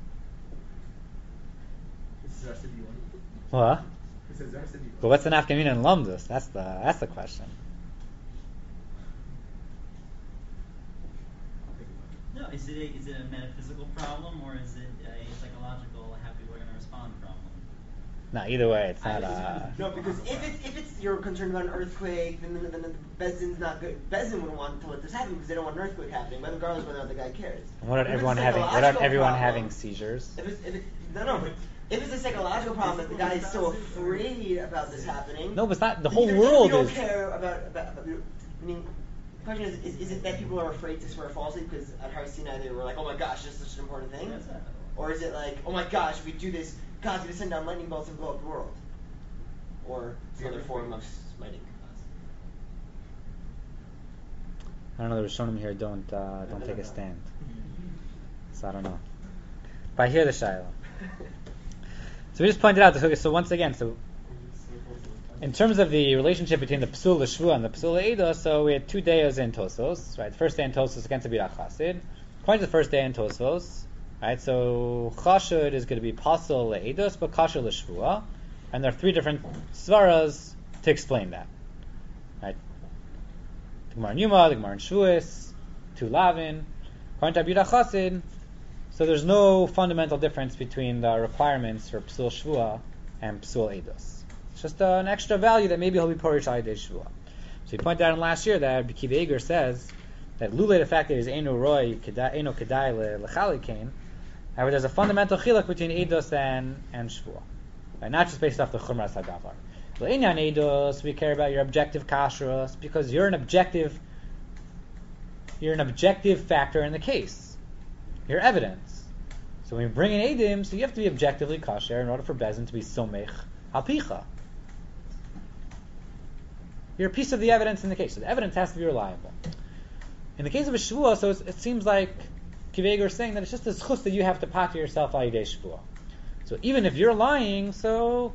This is our city one. What? This is our city one. But what's the nafkamina in Lumdus? That's the question. No, is it a metaphysical problem or is it a psychological how people are going to respond problem? No, either way, it's not. No, because if it's you're concerned about an earthquake, then the Bezdin's not good. Bezdin wouldn't want to let this happen because they don't want an earthquake happening, but regardless whether or not the guy cares. What about If it's everyone a having? What about psychological everyone problem, having seizures? But if it's a psychological problem that the guy is so afraid about this happening. No, but it's not. The then whole even world if you don't is. care about meaning. The question is it that people are afraid to swear falsely because at Har Sinai they were like, oh my gosh, this is such an important thing? That's not- Or is it like, oh my gosh, if we do this, God's going to send down lightning bolts and blow up the world? Or some other form of smiting us? I don't know. The Rishonim here don't take a stand. So I don't know. But I hear the Shiloh. So we just pointed out this. Okay, so once again, in terms of the relationship between the Psul L'Shvua and the Psul L'Eidah, so we had 2 days in Tosos, right? The first day in Tosos against the Birach Chassid. According to the first day in Tosos, right? So Chashud is going to be Pasul L'Eidos, but Kasher L'Shvua, and there are 3 different svaras to explain that, right? The Gemara in Yuma, the Gemara in Shvuas, 2 Lavin. According to Birach Chassid, so there's no fundamental difference between the requirements for Psul Shvua and Psul Eidos. It's just an extra value that maybe he'll be Porish Ayidei Shvua. So he pointed out in last year that Kiva Eger says that Lule, the fact that he's Eino Roy, Eino Kedai Lechalikein, however, there's a fundamental chiluk between Eidos and Shvua. Right? Not just based off the Chumras HaDavar. L'Inyan Eidos, we care about your objective kashrus because you're an objective factor in the case. You're evidence. So when you bring in Eidim, so you have to be objectively kasher in order for Bezin to be somech halpicha. You're a piece of the evidence in the case, so the evidence has to be reliable. In the case of a shvua, so it seems like Kiva Eger is saying that it's just a zchus that you have to pater yourself al yidei shvua. So even if you're lying, so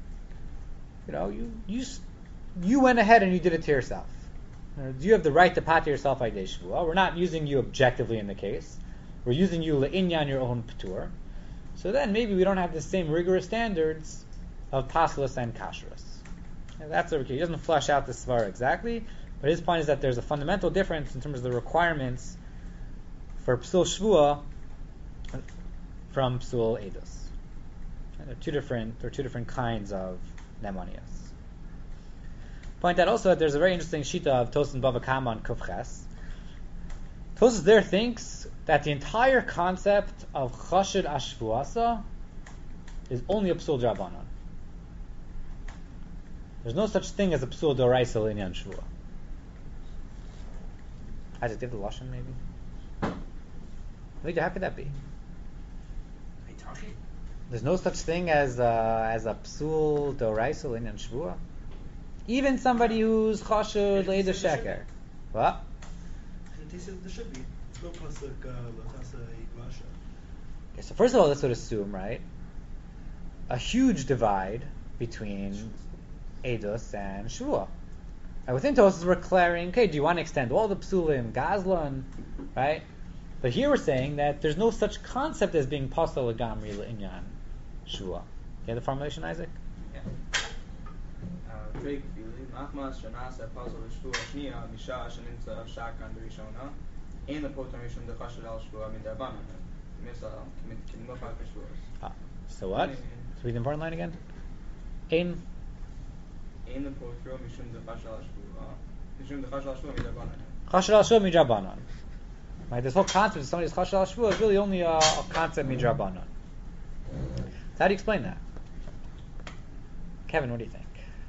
you went ahead and you did it to yourself. You have the right to pater yourself al yidei shvua. We're not using you objectively in the case. We're using you le'inyan your own patur. So then maybe we don't have the same rigorous standards of paslus and kashrus. And that's over here. He doesn't flesh out the svara exactly, but his point is that there's a fundamental difference in terms of the requirements for psul shvua from psul eidos. And there are two different kinds of nemonias. Point out also that there's a very interesting shita of Tosas and Bava Kama on Kufches. Tosas there thinks that the entire concept of chashid ashvuasa is only a psul drabanan. There's no such thing as a psul doraisa l'inyan shvua. Isaac, did the lashon maybe? How could that be? There's no such thing as a psul doraisa l'inyan shvua. Even somebody who's chashud leida sheker. What? He says there should be. No pasuk l'tasa iglasha. Okay, so first of all, this would assume, right, a huge divide between Eidos and Shvua. Within Tosas, we're declaring, okay, do you want to extend all the psulim, gazlan, right? But here we're saying that there's no such concept as being pasal legamri le'inyan Shvua. You have the formulation, Isaac? Yeah. Machmas shenasa pasal l'shvua shniya misha sheninsa shakan b'rishona ein lepotam mishum dechashad al shvua midarbanan misal k'milmopak b'shvuas. So what? Let's read the important line again. Ein lepotam mishum dechashad al shvua midarbanan. Chashad al shvua midarbanan. Right, this whole concept of somebody's chashad al shvua is really only a concept midarbanan. So how do you explain that? Kevin, what do you think?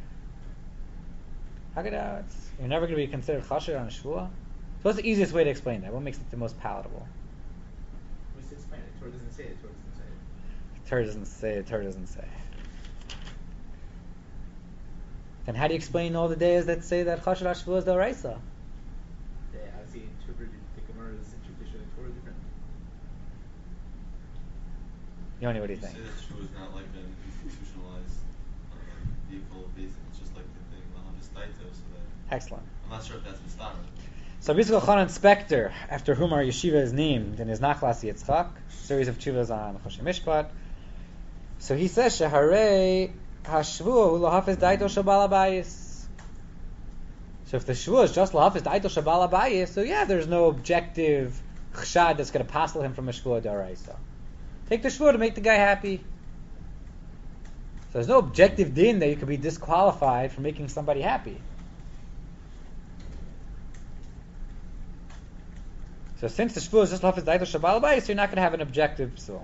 How could you're never going to be considered chashir on a shvua? So what's the easiest way to explain that? What makes it the most palatable? What's to explain it? Torah doesn't say it. Torah doesn't say. Then how do you explain all the days that say that chashir on shvua is the oraisa? They obviously interpreted the Gemara's interpretation of Torah differently. Yoni, what do you think? Say that shvua is not like an institutionalized vehicle of basis. It's just like the thing Lahavistaitos. Excellent. I'm not sure if that's Mistara. So Yisrael Chanan Spector, after whom our yeshiva is named in his Nachlas Yitzchak, series of tshuvas on Choshe Mishpat. So he says, Sheharei hashvua lahafiz daito shabal abayis. So if the shvua is just lahafiz daito shabal abayis, so yeah, there's no objective chshad that's going to passel him from a shvua d'oraisa. Take the shvua to make the guy happy. So there's no objective din that you could be disqualified for making somebody happy. So since the shvua is just lafaz daito shabal bayis, you're not going to have an objective psul.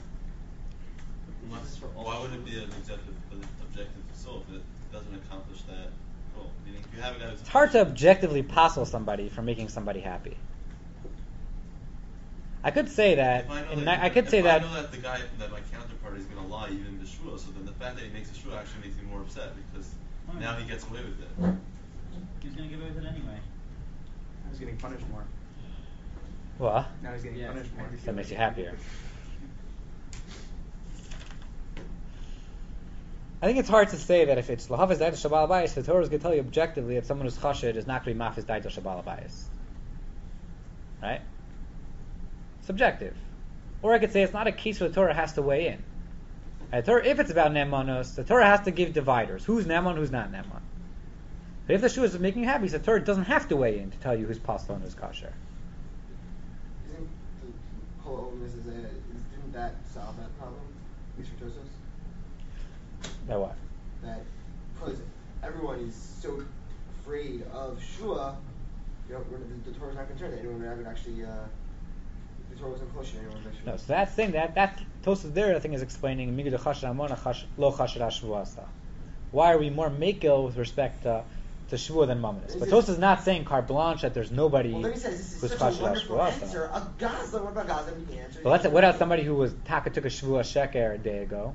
Why would it be an objective psul if it doesn't accomplish that goal? Meaning, if you have a guy who's It's hard to objectively passel somebody for making somebody happy. I could say that. If I know I that the guy, that my counterpart is going to lie even in the shvua, so then the fact that he makes a shvua actually makes me more upset because now he gets away with it. He's gonna get away with it anyway. He's getting punished more. What? Now he's getting punished more. That makes you happier. I think it's hard to say that if it's lahavas daito shabal bayis, the Torah is going to tell you objectively that someone who's chashed is not going to be mafis daito shabal bayis. Right? Subjective. Or I could say it's not a case where the Torah has to weigh in. If it's about nemanos, the Torah has to give dividers. Who's neman, who's not neman. But if the shua is making you happy, the Torah doesn't have to weigh in to tell you who's pasal and who's kosher. Isn't the whole onus didn't that solve that problem, Mr. Tosos? That what? That because everyone is so afraid of shua, the Torah's not concerned that anyone would actually. The Torah wasn't kosher. Anyone would actually. No, so that's thing that Tosos there I think is explaining migud chasher amona lo chasher shvuasa. Why are we more makel with respect to shvua than mamanis? But Tosos is not saying carte blanche that there's nobody Well, then he says this who's is such a chasher wonderful shvuasa. answer. A Gaza, what about Gaza? You can answer. But what about somebody who was taka took a shvua sheker a day ago?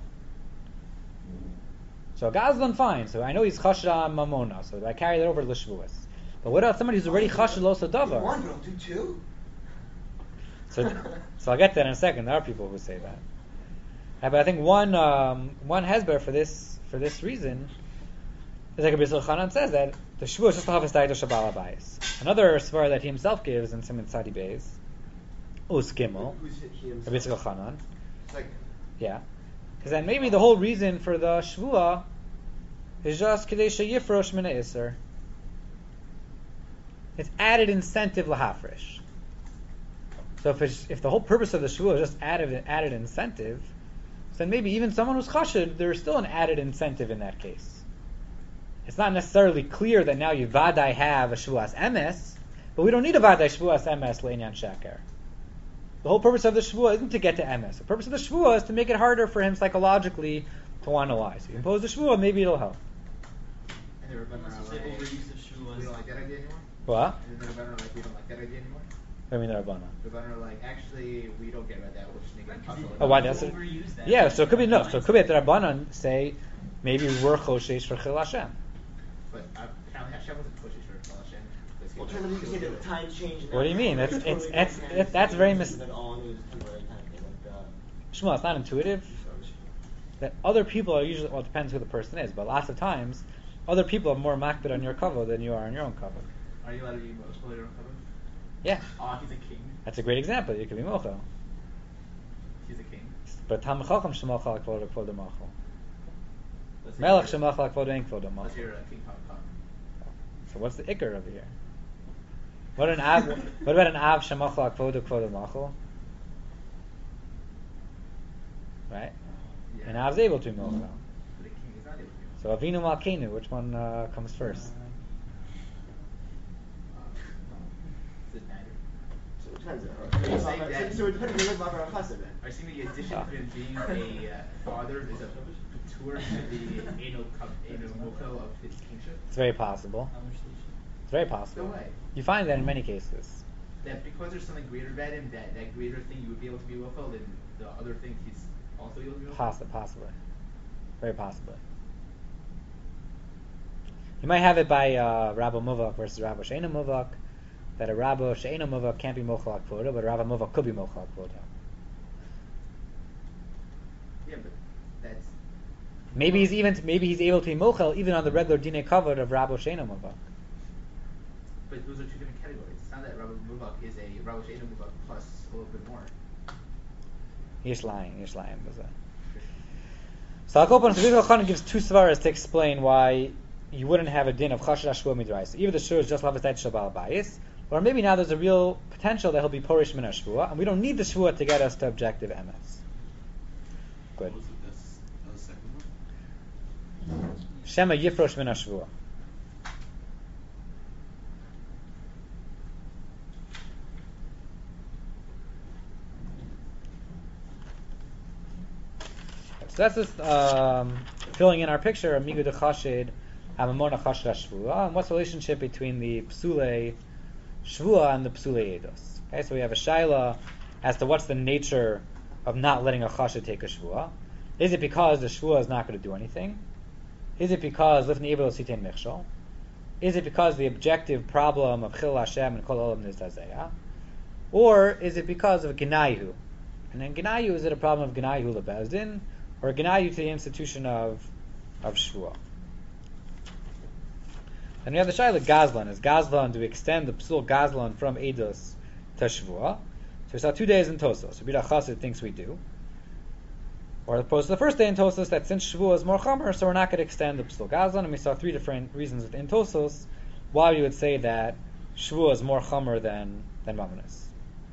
So Gazlan fine. So I know he's chasher mamona. So I carry that over to the shvuas. But what about somebody who's already chasher lo sadavar? One, don't do two. So I'll get to that in a second. There are people who say that. But I think one hesber for this reason is like Rabbi Chanan says that the shvua is just a havas daito shabal bayis. Another svar that he himself gives in Siman Tzadi Beis, Us Gimel, Who's he Rabbi himself? Chanan, It's like yeah, because then maybe the whole reason for the shvua is just kedei sheyifrosh min ha'isur. It's added incentive lahafresh. So if the whole purpose of the shvua is just added incentive, then maybe even someone who's chashed, there's still an added incentive in that case. It's not necessarily clear that now you vadai have a shvuas emes, but we don't need a vadai shvuas emes le'inyan shaker. The whole purpose of the shvua isn't to get to emes. The purpose of the shvua is to make it harder for him psychologically to want to lie. So you impose the shvua, maybe it'll help. And the Rebbeinu Unless are you say like, overuse of shvuas. we don't like that idea anymore? What? And then the Rebbeinu are like, we don't like that idea anymore? I mean, the Rabbana. The Rebbeinu are like, actually, we don't care about that. We'll just make it possible. Oh, why? That's it. Overuse that. Yeah, so it could be no. So it could be that the Rabbanan say maybe we're choshesh for chil Hashem. But apparently Hashem wasn't pushy for Hashem. alternatively, you can say that time change. What do you mean? That's very That all is temporary time thing. Like, Shmuel, it's not intuitive. That other people are usually, well, it depends who the person is, but lots of times, other people are more makbid on your kavod than you are on your own kavod. Are you allowed to be emotional on your own cover? Yeah, Oh, he's a king. that's a great example. You could be mochel. He's a king. But Talmid Chacham shemochel al kvod mochel. Let's Melech hear- shemochel al kvod ein kvod Let's mochel. hear King Kong. So what's the ikar over here? What about an av shemochel al kvod mochel? Right? Yeah. An av's able to be mochel. But a king is not able to. So Avinu Malkeinu, which one comes first? Does it matter? so it depends. You're saying that- So it depends if you look at Chassid then. Are you saying the addition to him being a father is a tour to the anal mochel of his kingship? It's very possible. It's very possible. No way. You find that in many cases. That because there's something greater about him, that greater thing you would be able to be mochel, then the other thing he's also able to be mochel? Possibly. Very possibly. You might have it by Rabbi Muvak versus Rabbi She'ena Muvak, that a Rabbi She'ena Muvak can't be mochel al kvoda, but a Rabbi Muvak could be mochel al kvoda. Yeah, but that's... Maybe he's able to be mochel even on the regular dinei kavod of Rabbi She'ena Muvak. But those are two different categories. It's not that Rabbi Muvak is a Rabbi She'ena Muvak plus a little bit more. Yesh lying. So Al-Kopan Chanan gives two svaras to explain why you wouldn't have a din of chashash shvua midraisa. Either the shur is just lavas dait shabal bayis, or maybe now there's a real potential that he'll be porish min hashvua, and we don't need the shvua to get us to objective emes. Good. What was it? That's the second one? Shema yifrosh min hashvua. So that's just filling in our picture of Migu de Chashid, Hamamona Chashid HaShvua, and what's the relationship between the Psule Shvua and the Psule Eidos. Okay, so we have a shaila as to what's the nature of not letting a Chashid take a Shvua. Is it because the Shvua is not going to do anything? Is it because Lifnei Iver Lo Sitein Michshol? Is it because the objective problem of Chil Hashem and Kol Olam Nizdazeya? Or is it because of Ginayu? And then Ginayu, is it a problem of Ginayu LeBezdin? Or Ginayu to the institution of Shvua? And we have the Shaila Gazlan. Is Gazlan, do we extend the Psul Gazlan from Eidos to Shvua? So we saw 2 days in Tosos. So Bida Chassid thinks we do. Or opposed to the first day in Tosos, that since Shvua is more Chomer, so we're not going to extend the Psul Gazlan. And we saw 3 different reasons within Tosos why we would say that Shvua is more Chomer than Mamanis.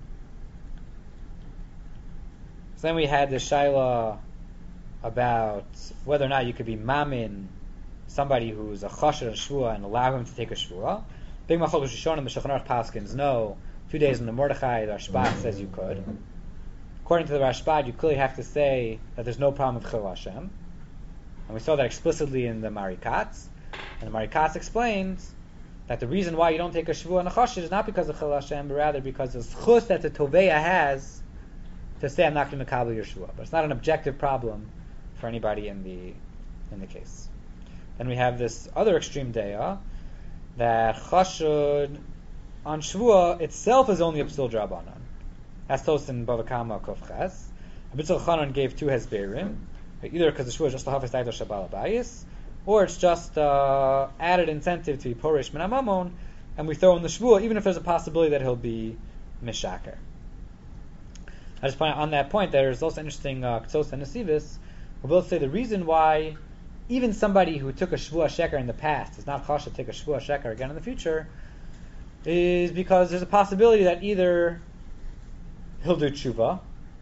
So then we had the Shaila about whether or not you could be mamin somebody who's a chasher and shvua and allow him to take a shvua. Big Machlokes Rishonim, the Shulchan Aruch Paskins, no. 2 days in the Mordechai, the Rashbad says you could. According to the Rashbad, you clearly have to say that there's no problem with Chil Hashem. And we saw that explicitly in the Marikatz. And the Marikatz explains that the reason why you don't take a shvua and a chasher is not because of Chil Hashem, but rather because of the schus that the Toveya has to say I'm not going to makabel your shvua. But it's not an objective problem for anybody in the case. Then we have this other extreme daya that chashud on shvua itself is only a psul drabanan. That's toast in Bava Kama Kuf Ches. Abitzal Chanan gave 2 hesberim, either because the shvua is just a hafez daito shabal abayis, or it's just added incentive to be porish min hamamon, and we throw in the shvua even if there's a possibility that he'll be mishaker. I just point out on that point there's also interesting Ktsos and Nesivis. We will say the reason why even somebody who took a Shvua Sheker in the past is not chashed to take a Shvua Sheker again in the future is because there's a possibility that either he'll do tshuva,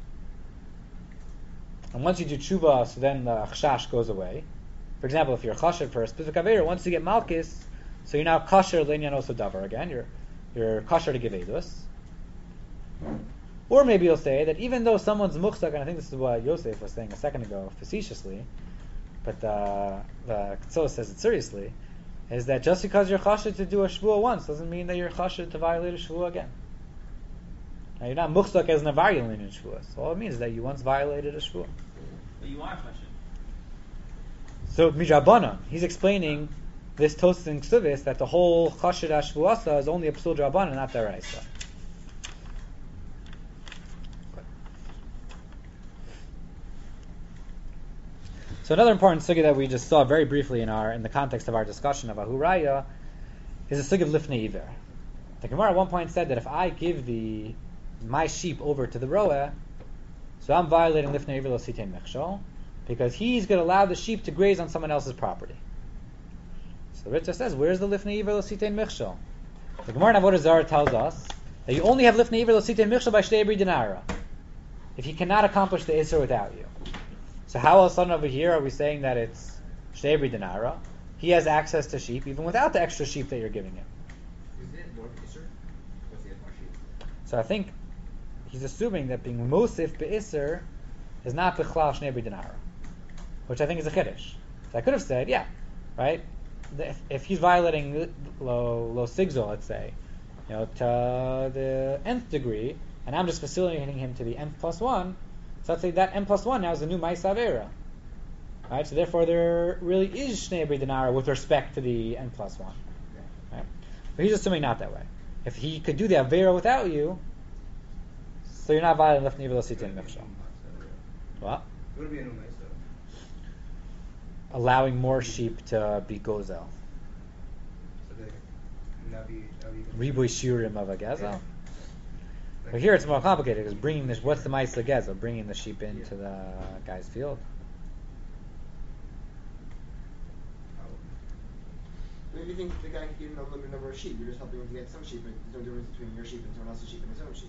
and once you do tshuva, so then the chashash goes away. For example, if you're chashed for a specific avera, once you get malchus, so you're now kasher le'inyan oso davar again. You're kasher to give edus. Or maybe you'll say that even though someone's muchzak, and I think this is what Yosef was saying a second ago, facetiously, but the Ktsos says it seriously, is that just because you're chashed to do a shvua once doesn't mean that you're chashed to violate a shvua again. Now you're not muchzak as navariyal in shvua. So all it means is that you once violated a shvua. But you are chashed. So midrabanan, he's explaining this toast in Ksuvis that the whole chashed ashvuasa is only a psul drabanan, not deraisa. So another important sugya that we just saw very briefly in the context of our discussion of Ahuraya is the sugya of Lifnei Iver. The Gemara at one point said that if I give my sheep over to the roeh, so I'm violating Lifnei Iver Lo Sitein Michshol, because he's going to allow the sheep to graze on someone else's property. So the Ritza says, where's the Lifnei Iver Lo Sitein Michshol? The Gemara in Avodah Zarah tells us that you only have Lifnei Iver Lo Sitein Michshol by Shtei Bri Dinara, if he cannot accomplish the Isser without you. So how all of a sudden over here are we saying that it's Shtei Bri Dinara? He has access to sheep even without the extra sheep that you're giving him. Isn't it more Isser? Because he has more sheep. So I think he's assuming that being Mosif Be'isser is not B'chlal Shnei Bri Dinara, which I think is a Chiddush. So I could have said, yeah, right? If he's violating lo sigzol, let's say, to the nth degree, and I'm just facilitating him to the nth plus one, so let's say that n plus one now is the new Ma'aseh Avera. Right? So therefore there really is Shnei Bri Dinara with respect to the n plus one. Right? But he's assuming not that way. If he could do the Avera without you, so you're not violating Lifnei Iver Lo Sitein Michshol. What? It would be a new Ma'aseh. Allowing more sheep to be gozel. So they Navi Ribui shiurim of a gezel. But here it's more complicated because bringing this, what's the Ma'aseh gezel? Bringing the sheep into the guy's field. Maybe you think the guy could give him a limited number of sheep. You're just helping him to get some sheep, but there's no difference between your sheep and someone else's sheep and his own sheep.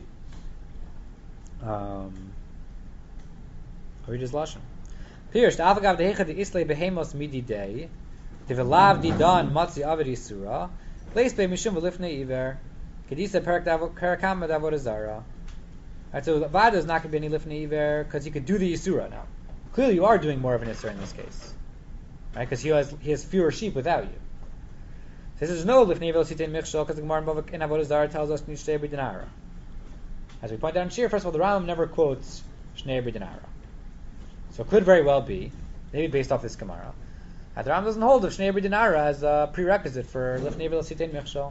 Or just lashon. Pierced avagav dehecha de islay behemos midi day. Develav di dan matzi averi surah. Place be mishum v'lifnei iver. Kedisa perakam d'avodah zara. Right, so Vada is not going to be any lifnei iver because he could do the Yisura now. Clearly, you are doing more of an Isra in this case, right? Because he has fewer sheep without you. So this is no lifnei iver sitein michshol because the Gemara in Avodah Zara tells us nishtei b'dinara. As we point out in Shir, first of all, the Rambam never quotes shnei b'dinara, so it could very well be maybe based off this Gemara. The Rambam doesn't hold of shnei b'dinara as a prerequisite for lifnei iver sitein michshol.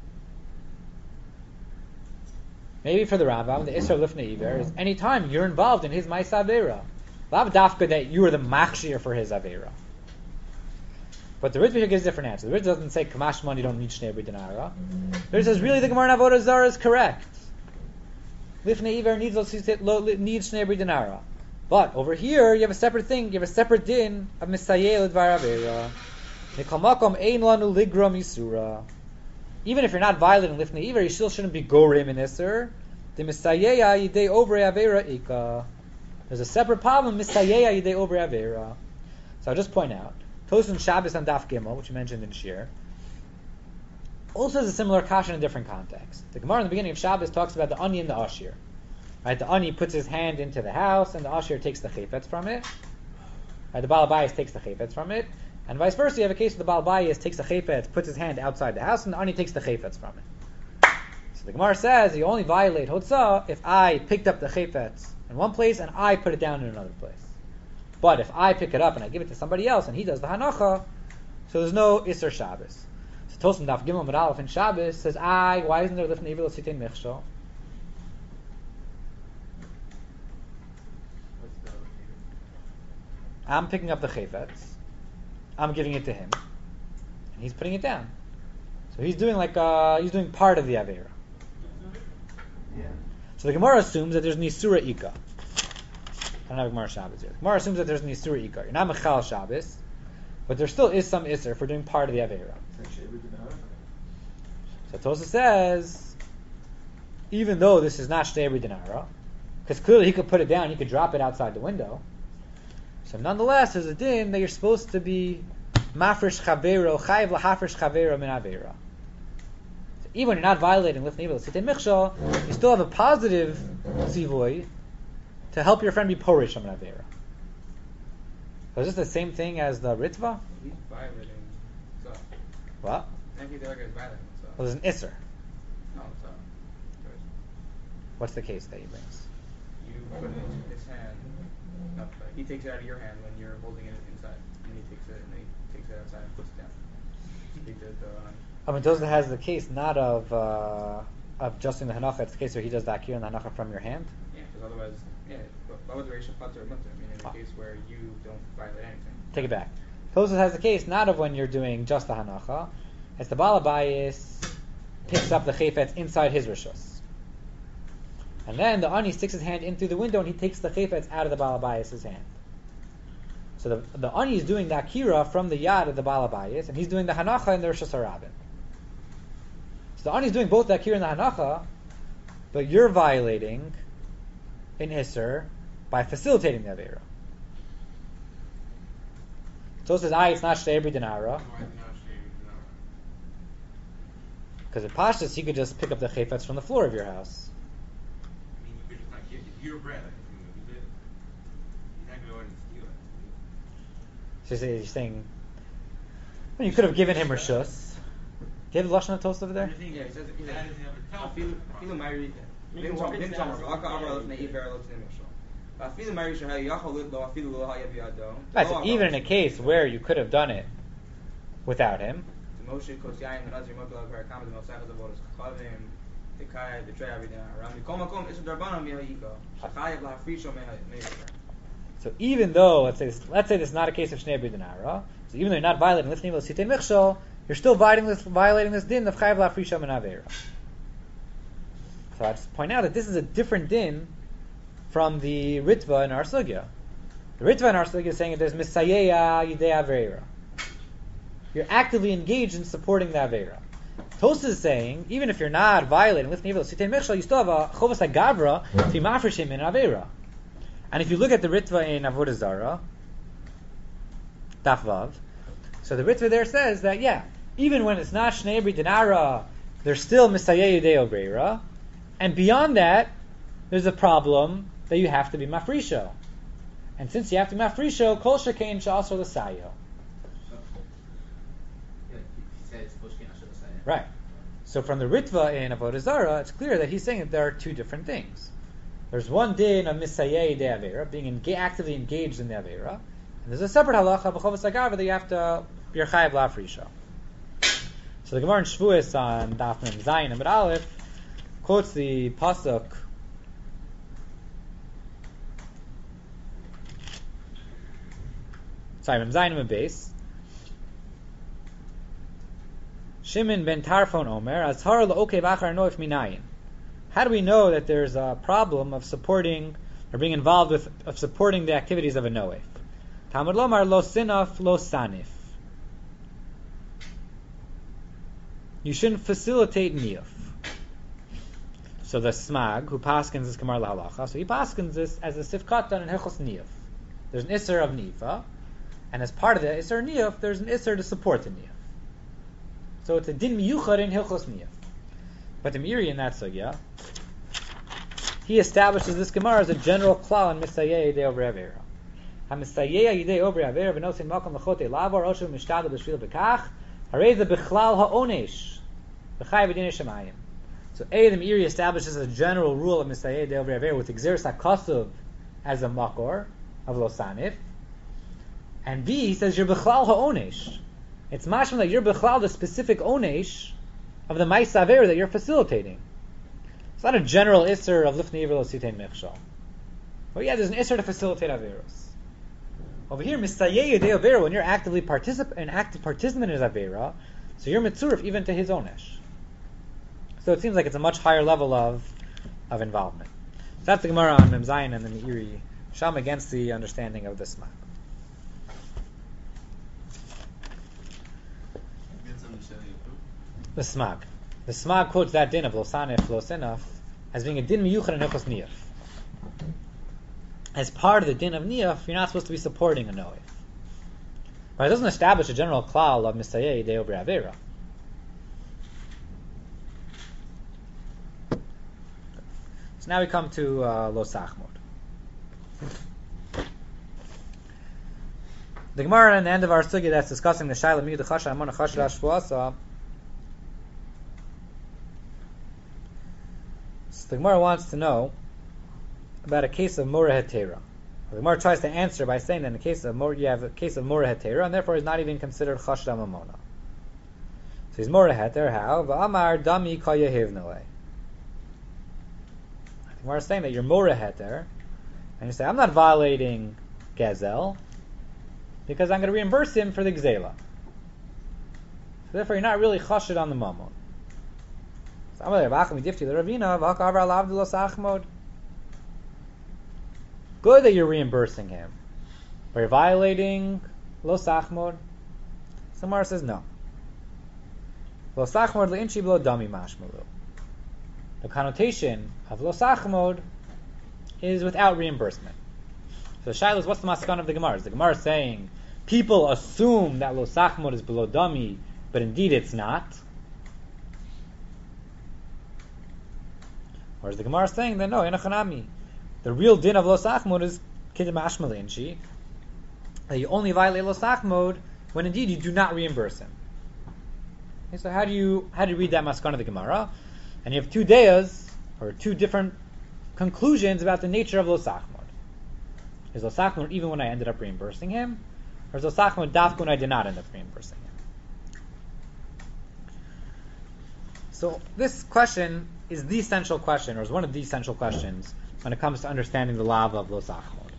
Maybe for the Rambam, the Isra Lifnei Iver is any time you're involved in his Ma'aseh Aveira. Lav dafka that you are the machshir for his Aveira. But the Ritva here gives a different answer. The Ritva doesn't say Kamash Mon, you don't need Shnei B'Dinara. The Ritva says really the Gemara in Avodah Zarah is correct. Lifnei Iver needs Shnei B'Dinara. But over here you have a separate thing, you have a separate din of Misayeh L'Dvar Aveira. Mikol Makom Ein Lanu Ligram Yisura. Even if you're not violating Lifnei Iver, you still shouldn't be Gorim in Isser. The Misayeya Yidei Obrei Aveira Ika. There's a separate problem, Misayeya Yidei Obrei Aveira. So I'll just point out, Tosun Shabbos on Daf Gimel, which you mentioned in Shir, also has a similar kasha in a different context. The Gemara in the beginning of Shabbos talks about the Ani and the Ashir. Right, the Ani puts his hand into the house, and the Ashir takes the chayfetz from it. Right, the Baal Bayis takes the chayfetz from it. And vice versa, you have a case where the Baal Bayis takes the chayfetz, puts his hand outside the house, and the Ani takes the chayfetz from it. So the Gemara says, you only violate Hotzah if I picked up the chayfetz in one place and I put it down in another place. But if I pick it up and I give it to somebody else and he does the hanacha, so there's no Isser Shabbos. So Tosim Daf Gimel Amud Aleph in Shabbos says, why isn't there Lifnei Iver L'Sitein Michshol? I'm picking up the chayfetz, I'm giving it to him, and he's putting it down. So he's doing he's doing part of the Aveira. Yeah. So the Gemara assumes that there's an Yisura Ika. I don't have Gemara Shabbos here. The Gemara assumes that there's an Yisura Ika. You're not Mechal Shabbos, but there still is some Isser for doing part of the Aveira. So Tosa says, even though this is not Shtei B'Dinara, because clearly he could put it down, he could drop it outside the window. So nonetheless, there's a din that you're supposed to be mafresh chavero, chayiv lahafresh chavero min avera. So even when you're not violating lifnei iver l'sitein michshol, you still have a positive zivoy to help your friend be porish from an avera. So is this the same thing as the Ritva? He's violating Tzah. What? Maybe the other guy's violating Tzah. Well, there's an Isser. No, Tzah. What's the case that he brings? You put it into his hand. No, he takes it out of your hand when you're holding it inside, and he takes it outside and puts it down. Tosa has the case not of just in the hanacha. It's the case where he does the akir and the hanacha from your hand. Yeah, because otherwise, what was the ratio pater mutter? I mean, in the case where you don't violate anything. Take it back. Tosa has the case not of when you're doing just the hanacha. It's the Baal Bayis picks up the chayfetz inside his rishus. And then the Ani sticks his hand in through the window and he takes the chayfetz out of the Baal Bayis' hand. So the Ani is doing the akira from the yad of the Baal Bayis, and he's doing the hanacha in the Rishus HaRabim. So the Ani is doing both the akira and the hanacha, but you're violating in Isser by facilitating the Aveira. So it says, it's not Shtei B'Dinara. Because at Pashtus, he could just pick up the chayfetz from the floor of your house. Your bread, he's not going to go in and steal it. So you're saying, well, you could have given him Rishus. Do you have the Lashon HaTos over there? Yeah, he says That is never told. Afilu Ma'iri. Right, so even in a case where you could have done it without him, so even though let's say this is not a case of Shnei B'Dinara, so even though you're not violating Lifnei Iver L'Sitein Michshol, you're still violating this din of Chayav La'afrisha Min Aveira. So I just point out that this is a different din from the Ritva in our sugya. The Ritva in our sugya is saying that there's Misayeya Yidei Aveira. you're actively engaged in supporting the Avera. Tosas is saying, even if you're not violating Lifnei Ivra L'Sitei Michshol, you still have a Chovas HaGavra to be mafreshim in Avera. And if you look at the Ritva in Avodah Zarah, Daf Vav, so the Ritva there says that, even when it's not Shnei Brit Dinara, there's still Misayeh Yudei Obreira, and beyond that, there's a problem that you have to be mafrisho. And since you have to be mafrisho, Kol Shekein Sha'asor L'Sayo. Right. So from the Ritva in Avodah Zarah, it's clear that he's saying that there are two different things. There's one din of Misayeh de Avera, being actively engaged in the Avera, and there's a separate halacha, B'chovas HaGavra, that you have to be chayav la'afrisha. So the Gemara in Shavuos on Daf Mem Zayin and Aleph quotes the pasuk Mem Zayin and Beis. Shimon ben Tarfon Omer, Azhar la'okei v'achar noif minayin. How do we know that there's a problem of supporting or being involved of supporting the activities of a noif? Talmud lomar lo sinaf lo sanif. You shouldn't facilitate niyuf. So the smag who paskins this kamar lahalacha, so he paskins this as a sifkatan and hilchos niyuf. There's an isser of nifa, and as part of the isser niyuf, there's an isser to support the niyuf. So it's a din miyuchad in hilchos niyuf. But the Meiri in that sugya, he establishes this Gemara as a general klal in Misayeh Yidei Obrei Avera. HaMisayeh Yidei Obrei Avera v'nosin makom l'chotei lavor oshu mishtadel b'shvil b'kach harei ze b'chlal ha'onesh b'chai v'dinei shemayim. So the Meiri establishes a general rule of Misayeh Yidei Obrei Avera with Gzeres HaKasuv as a makor of Losanif. And B, he says you're b'chlal ha'onesh. It's mashma that you're b'chlal the specific onesh of the Ma'is Avera that you're facilitating. It's not a general isser of Lifnei Ivra L'Sitei Michshol. But there's an isser to facilitate Averos. Over here, Misayeh Yudei Avera, when you're an active participant in his Avera, so you're mitzurif even to his onesh. So it seems like it's a much higher level of involvement. So that's the Gemara on Mem Zayin and the Meiri Sham against the understanding of this Smag. Against understanding of who? The Smag. The Smag quotes that din of lo sanif, lo sinaf as being a din miyuchad and hilchos niyuf. As part of the din of niyuf, you're not supposed to be supporting a noif. But it doesn't establish a general klal of Misayeh Yidei Obrei Avera. So now we come to lo sachmod. The Gemara in the end of our sugya that's discussing the shayla miyud chasha amon chasha shvuasa. The Gemara wants to know about a case of Mora Hetera. The Gemara tries to answer by saying that in the case of you have a case of Mora Hetera, and therefore is not even considered Chashda Mamona. So he's Mora Heter, how? V'amar dami ka yehivnele. The Gemara is saying that you're Mora Heter, and you say, I'm not violating Gazel, because I'm going to reimburse him for the Gzela. So therefore you're not really Chashd on the Mamon. Good that you're reimbursing him, but you're violating lo sachmod. Samar says no. Lo sachmod le'inchi b'lo dami mashmalu. The connotation of lo sachmod is without reimbursement. So Shiloh, what's the maskan of the Gemara? Is the Gemara saying people assume that lo sachmod is below dami, but indeed it's not? Or is the Gemara saying that no, enochanami, the real din of lo sachmod is kidem ashmalinchi, that you only violate lo sachmod when indeed you do not reimburse him. Okay, so how do you read that maskan of the Gemara? And you have two deyas or two different conclusions about the nature of lo sachmod. Is lo sachmod even when I ended up reimbursing him, or is lo sachmod dafka when I did not end up reimbursing him? So this question is the essential question, or is one of the essential questions when it comes to understanding the lava of lo sachmod.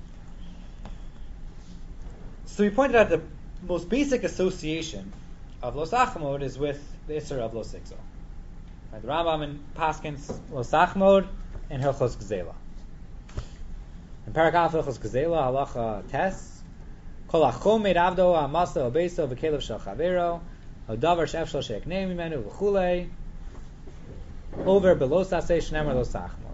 So we pointed out the most basic association of lo sachmod is with the isser of lo sikzo. Right, the Rambam in Paskins lo sachmod and hilchos gzela. In Parak Aleph hilchos gzela halacha tes, Kol achomed avdo amasa obeso v'kelev shel chavero odavar she'efshal she'eknei mimenu v'chulei over belos aseh shnemer lo sachmod.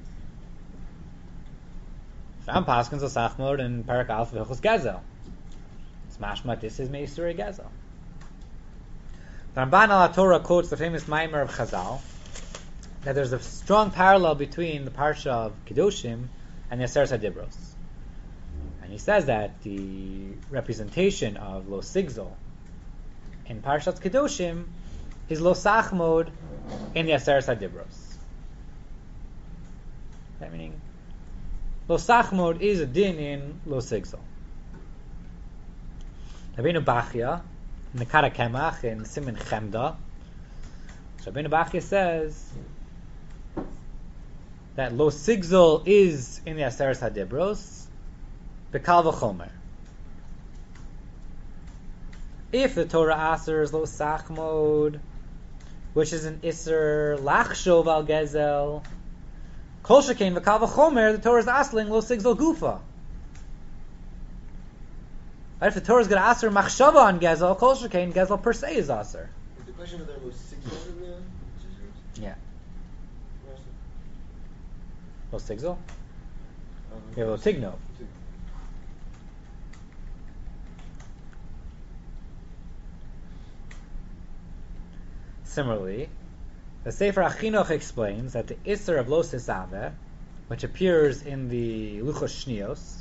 Ram paskins lo sachmod in Parak Aleph v'chos gezel. It's mashma this is meisuri gezel. The Ramban al Torah quotes the famous Maimer of Chazal that there's a strong parallel between the parsha of Kedoshim and the Aseret HaDibros. And he says that the representation of Lo Sigzol in Parshat Kedoshim is Lo Sachmod in the Aseret HaDibros. That meaning, Lo Sachmod is a din in Lo Sigzol. Rabbeinu Bachya, in the Kara Kemach, in Siman Chemda, Rabbeinu Bachya says that Lo Sigzol is in the Aseret HaDibros, Bekal V'chomer. If the Torah asers Lo Sachmod, which is an Isser Lachshov al Gezel, Kol Shekein V'kal V'chomer, the Torah is asling Lo Sigzol Gufa. Right, if the Torah is going to aser Machshava on Gezel, Kol Shekein, Gezel per se is aser. Is the question of there was 6 in the scissors? Yeah. Lo Sigzol? Yeah, Lo Tigno. Similarly, the Sefer Achinuch explains that the Isser of Lo Sisaveh, which appears in the Luchos Shnios,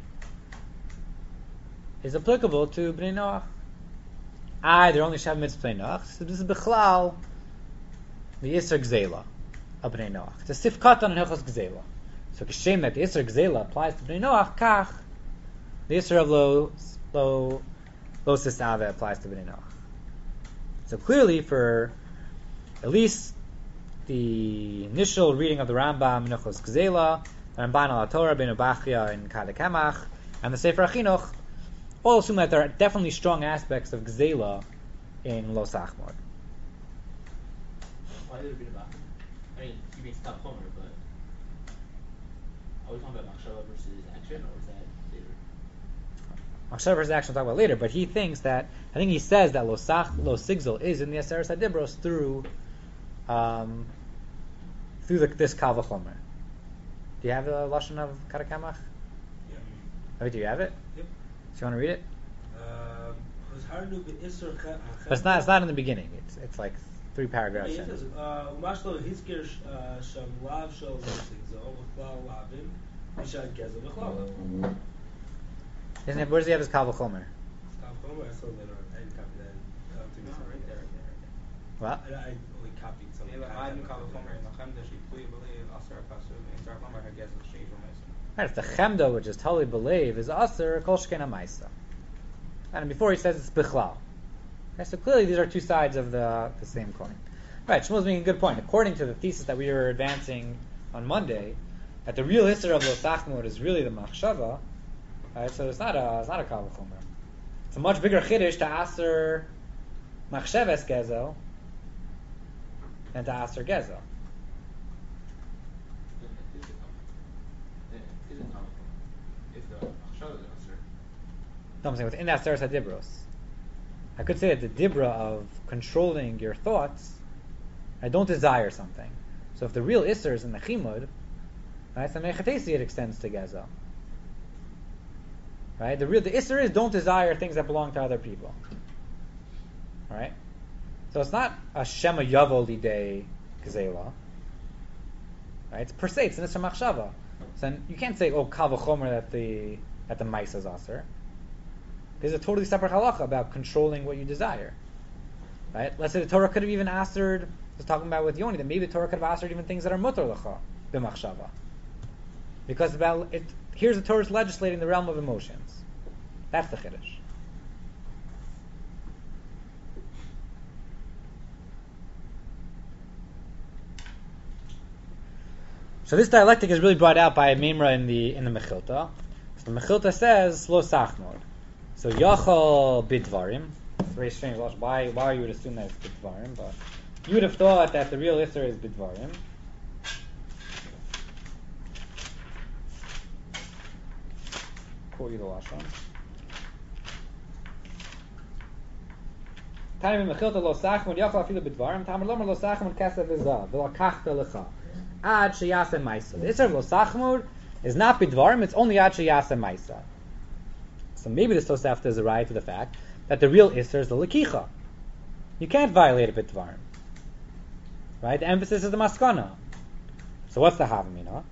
is applicable to Bnei Noach. They're only Shav Mitzvah Bnei Noach. So this is Bechlal, the Isser Gzela of Bnei Noach. It's a Sifkat on Hilchos Gzela. So Kishem that the Isser Gzela applies to Bnei Noach, Kach, the Isser of Lo Sisaveh applies to Bnei Noach. So clearly, for at least the initial reading of the Rambam, Hilchos Gzela, Ramban al Torah, Rabbeinu Bachya in Kara Kemach, and the Sefer Achinuch, all assume that there are definitely strong aspects of Gzela in Lo Sachmod. Why did it be about? I mean, you mean stop Homer, but are we talking about Machshava versus action, or is that later? Machshava versus action we'll talk about later, but he thinks that, I think he says that Lo Sigzol is in the Aseret HaDibros through this Kal V'chomer. Do you have the Lashon of Kara Kemach? Yeah. Oh, do you have it? Yep. Do you want to read it? But But it's not in the beginning. It's like 3 paragraphs in. Isn't it? Where does he have his Kal V'chomer? What? I only copied some. Right, if the Chemda, which is totally believe, is Aser, Kol Sheken HaMaisa. And before he says it's Bichlal. Okay, so clearly these are 2 sides of the same coin. Right, Shmuel's making a good point. According to the thesis that we were advancing on Monday, that the real Isser of Lo Sachmod is really the Machshava, right, so it's not a Kal V'chomer. It's a much bigger Chiddush to Aser Machsheves Gezel than to Aser Gezel. No, I'm saying within that Aseret HaDibros. I could say that the Dibra of controlling your thoughts, I don't desire something. So if the real Isser is in the Chimud, right, so Mechatesi it extends to Gezel. Right? The Isser is don't desire things that belong to other people. Alright? So it's not a Shema Yavo Lidei Gzela. Right? It's per se, it's an Isser Machshava. So you can't say, Kal V'chomer that the Maisa is Aser. There's a totally separate halacha about controlling what you desire. Right? Let's say the Torah could have even asered, I was talking about with Yoni, that maybe the Torah could have asered even things that are mutar l'cha, b'machshava. Because here's the Torah's legislating the realm of emotions. That's the chiddush. So this dialectic is really brought out by a Mimra in the Mechilta. So the Mechilta says, Lo Sachmod. So Yachal Bidvarim. It's very strange. Why you would assume that it's Bidvarim, but you would have thought that the real Isser is Bidvarim. Quote you the Lashon. Tani b'mechilta lo sachmod yachal afilu b'dvarim. Tamar lomer lo sachmod kesef v'zav v'lakachta lecha ad sheyase ma'isa. The isser of lo sachmod is not b'dvarim. It's only ad sheyase ma'isa. So maybe the Tosafta is a right to the fact that the real isser is the lekicha. You can't violate it b'dvarim. Right? The emphasis is the maskana. So what's the havamina?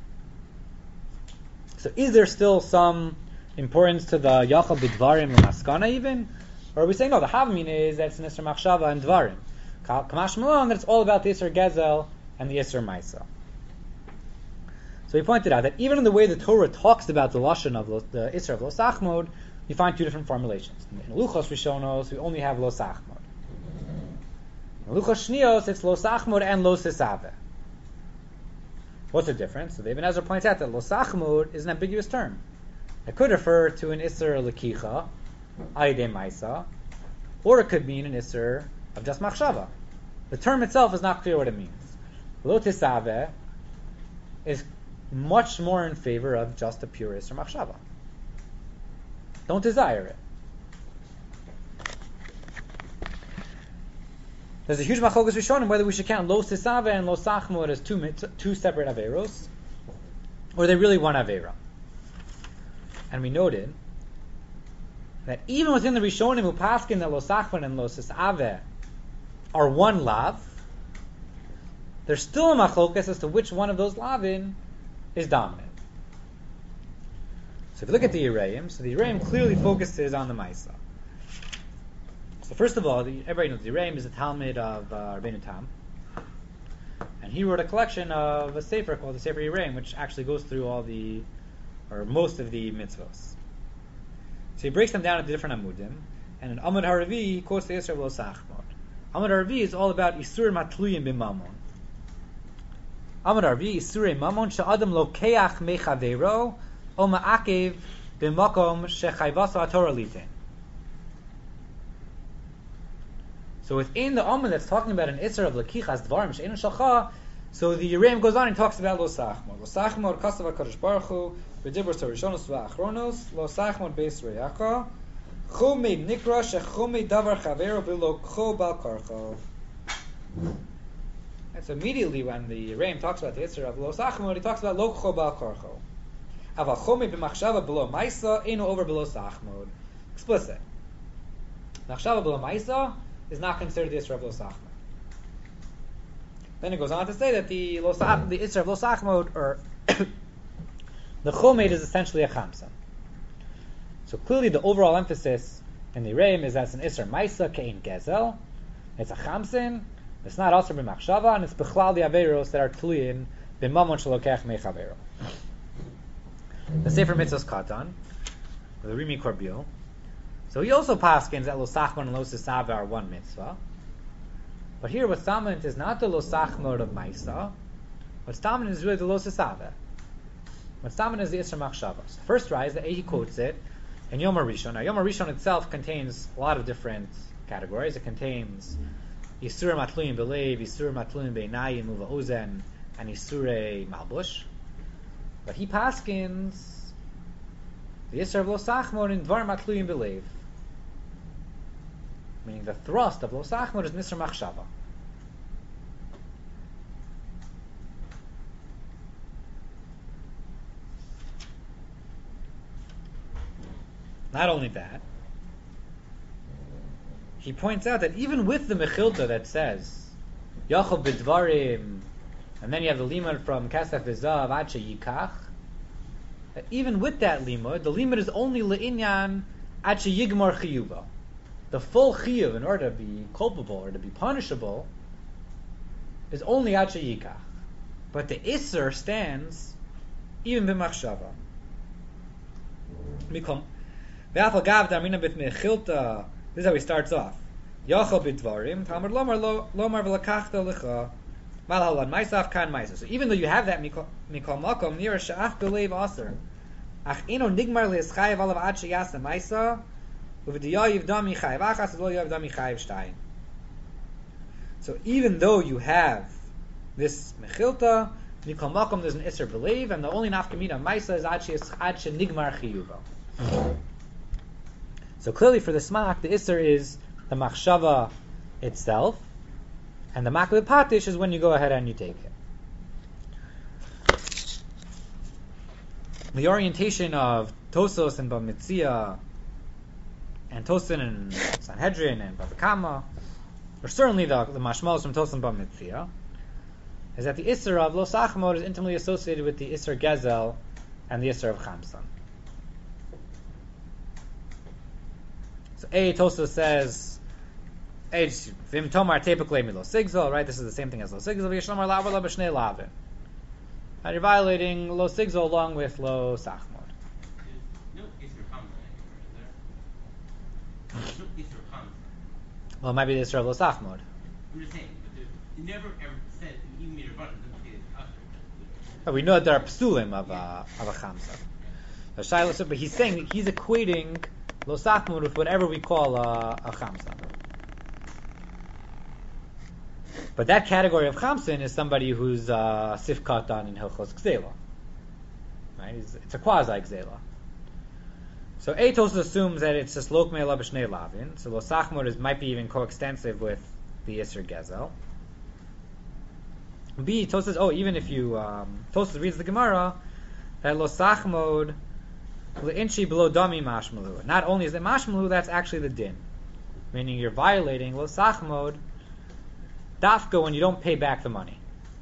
So is there still some importance to the yachal b'dvarim and maskana even? Or are we saying no, the havamina is that it's an isser machshava and dvarim. Kamash malon, that it's all about the isser gezel and the isser maisa. So we pointed out that even in the way the Torah talks about the lashon of the isser of lo sachmod, you find two different formulations. In Luchos Rishonos, we only have lo sachmod. In Luchos Shnios, it's lo sachmod and lo sisave. What's the difference? So the Ibn Ezra points out that lo sachmod is an ambiguous term. It could refer to an isser lekicha, ayde maisa, or it could mean an isser of just machshava. The term itself is not clear what it means. Lo tisave is much more in favor of just a pure isser machshava. Don't desire it. There's a huge machlokas rishonim whether we should count lo sisave and lo sachmod as two separate averos, or they really one avera. And we noted that even within the rishonim who paskin that lo sachmod and lo sisave are one lav, there's still a machlokas as to which one of those lavin is dominant. So if you look at the Yereim, so the Yereim clearly focuses on the Maisa. So first of all, everybody knows the Yereim is a Talmud of Rabbeinu Tam, and he wrote a collection of a sefer called the Sefer Yereim, which actually goes through most of the mitzvos. So he breaks them down into different amudim, and in Amud Haravi he quotes the Yisra of Lo Sachmod. Amud Haravi is all about Isur Matluyim b'Mamon. Amud Haravi Isur Mamon she'adam lokeach mechavero o ma'akev b'makom shechayvaso haTorah litin. So within the Amud that's talking about an Isser of Lakichas Dvarim She'enu Shalcha, so the Yereim goes on and talks about Lo Sachmod. Lo Sachmod Kasav HaKadosh Baruch Hu V'dibur Sarishonos V'achronos Lo Sachmod Beis Reyacha Chumei Nikra Shechumei Davar Chavero V'lo Kcho Bal Karcho. And so immediately when the Yereim talks about the Isser of Lo Sachmod, he talks about Lo Kcho Bal Karcho. Aval Chumei B'machshava B'lo Maisa Einu over B'lo Sachmod. Explicit. Machshava B'lo Maisa is not considered the Isra of Lo Sachmod. Then it goes on to say that the Isra of Lo Sachmod, or the Chomed, is essentially a Chamsan. So clearly the overall emphasis in the Reim is that it's an Isra Maisa Kein Gezel, it's a Chamsin, it's not also b'machshava, and it's Bechlal the Averos that are Tluyin b'mamon shalokech mechavero. The Sefer Mitzvos Katan, the Rimi Korbil, so he also paskins that Lo Sachmod and Lo Sisave are one mitzvah. But here what's dominant is not the Lo Sachmod of Maisa. What's dominant is really the Lo Sisave. What's dominant is the Isra Machshava. So the first rise, that he quotes it in Yom HaRishon. Now Yom HaRishon itself contains a lot of different categories. It contains Yisur Matluyim Belev, Yisur Matluyim Beinayim Uva Ozen, and Yisure Malbush. But he paskins the Isra of Lo Sachmod in Dvar Matluyim Belev. Meaning the thrust of Lo Sachmod is Nisr Machshava. Not only that, he points out that even with the Mechilta that says Yachol B'dvarim, and then you have the limud from Kasef V'zav Ad Sheyikach, that even with that limud, the limud is only Le'inyan Ad Sheyigmar Chiyuva. The full chiyuv, in order to be culpable or to be punishable, is only Ad Sheyikach. But the Isser stands even b'machshava. This is how he starts off. Yachol b'dvarim, Talmud lomar v'lakachta lecha, mal halad ma'isaf kan ma'isa. So even though you have that mikol makom near sha'ach b'leiv aser, ach eno nigmar le'eschayev alav ad sheyasa ma'isa, so even though you have this mechilta, mikol makom there's an iser believe, and the only nafkamina ma'isa is ad she nigmar chiyuva. So clearly for the smak, the iser is the machshava itself, and the makbid patish is when you go ahead and you take it. The orientation of Tosos and Bamitzia and Tosin and Sanhedrin and Bava Kama, or certainly the mashmalos from Tosin and Bamitzia, is that the Isser of Lo Sachmod is intimately associated with the Isser Gezel and the Isser of Chamsan. So Tosos says, Vim Tomar Tepaklemi Lo Sigzol, right? This is the same thing as Lo Sigzol, V'yishlamar Lavar La B'shnei Lavin. And you're violating Lo Sigzol along with Lo Sachmod. No Isser Hamza anywhere, is there? No Isser Hamza. Well, it might be the Isser of Lo Sachmod. I'm just saying, but it never ever said, even made a run, it doesn't say it's Usher. But we know that there are psulim of a chamsa. But he's saying that he's equating Lo Sachmod with whatever we call a chamsa. But that category of chamsin is somebody who's sifkatan in Hilchos Gzela. Right? It's a quasi Gzela. So Eitos assumes that it's just Lokmei La B'shnei Lavin. So Lo Sachmod might be even coextensive with the Isser Gezel. B, Tos says, even if you Tos reads the Gemara that Lo Sachmod L'Inchi Below Dami Mashmalu. Not only is it Mashmalu, that's actually the din. Meaning you're violating Lo Sachmod Dafka when you don't pay back the money.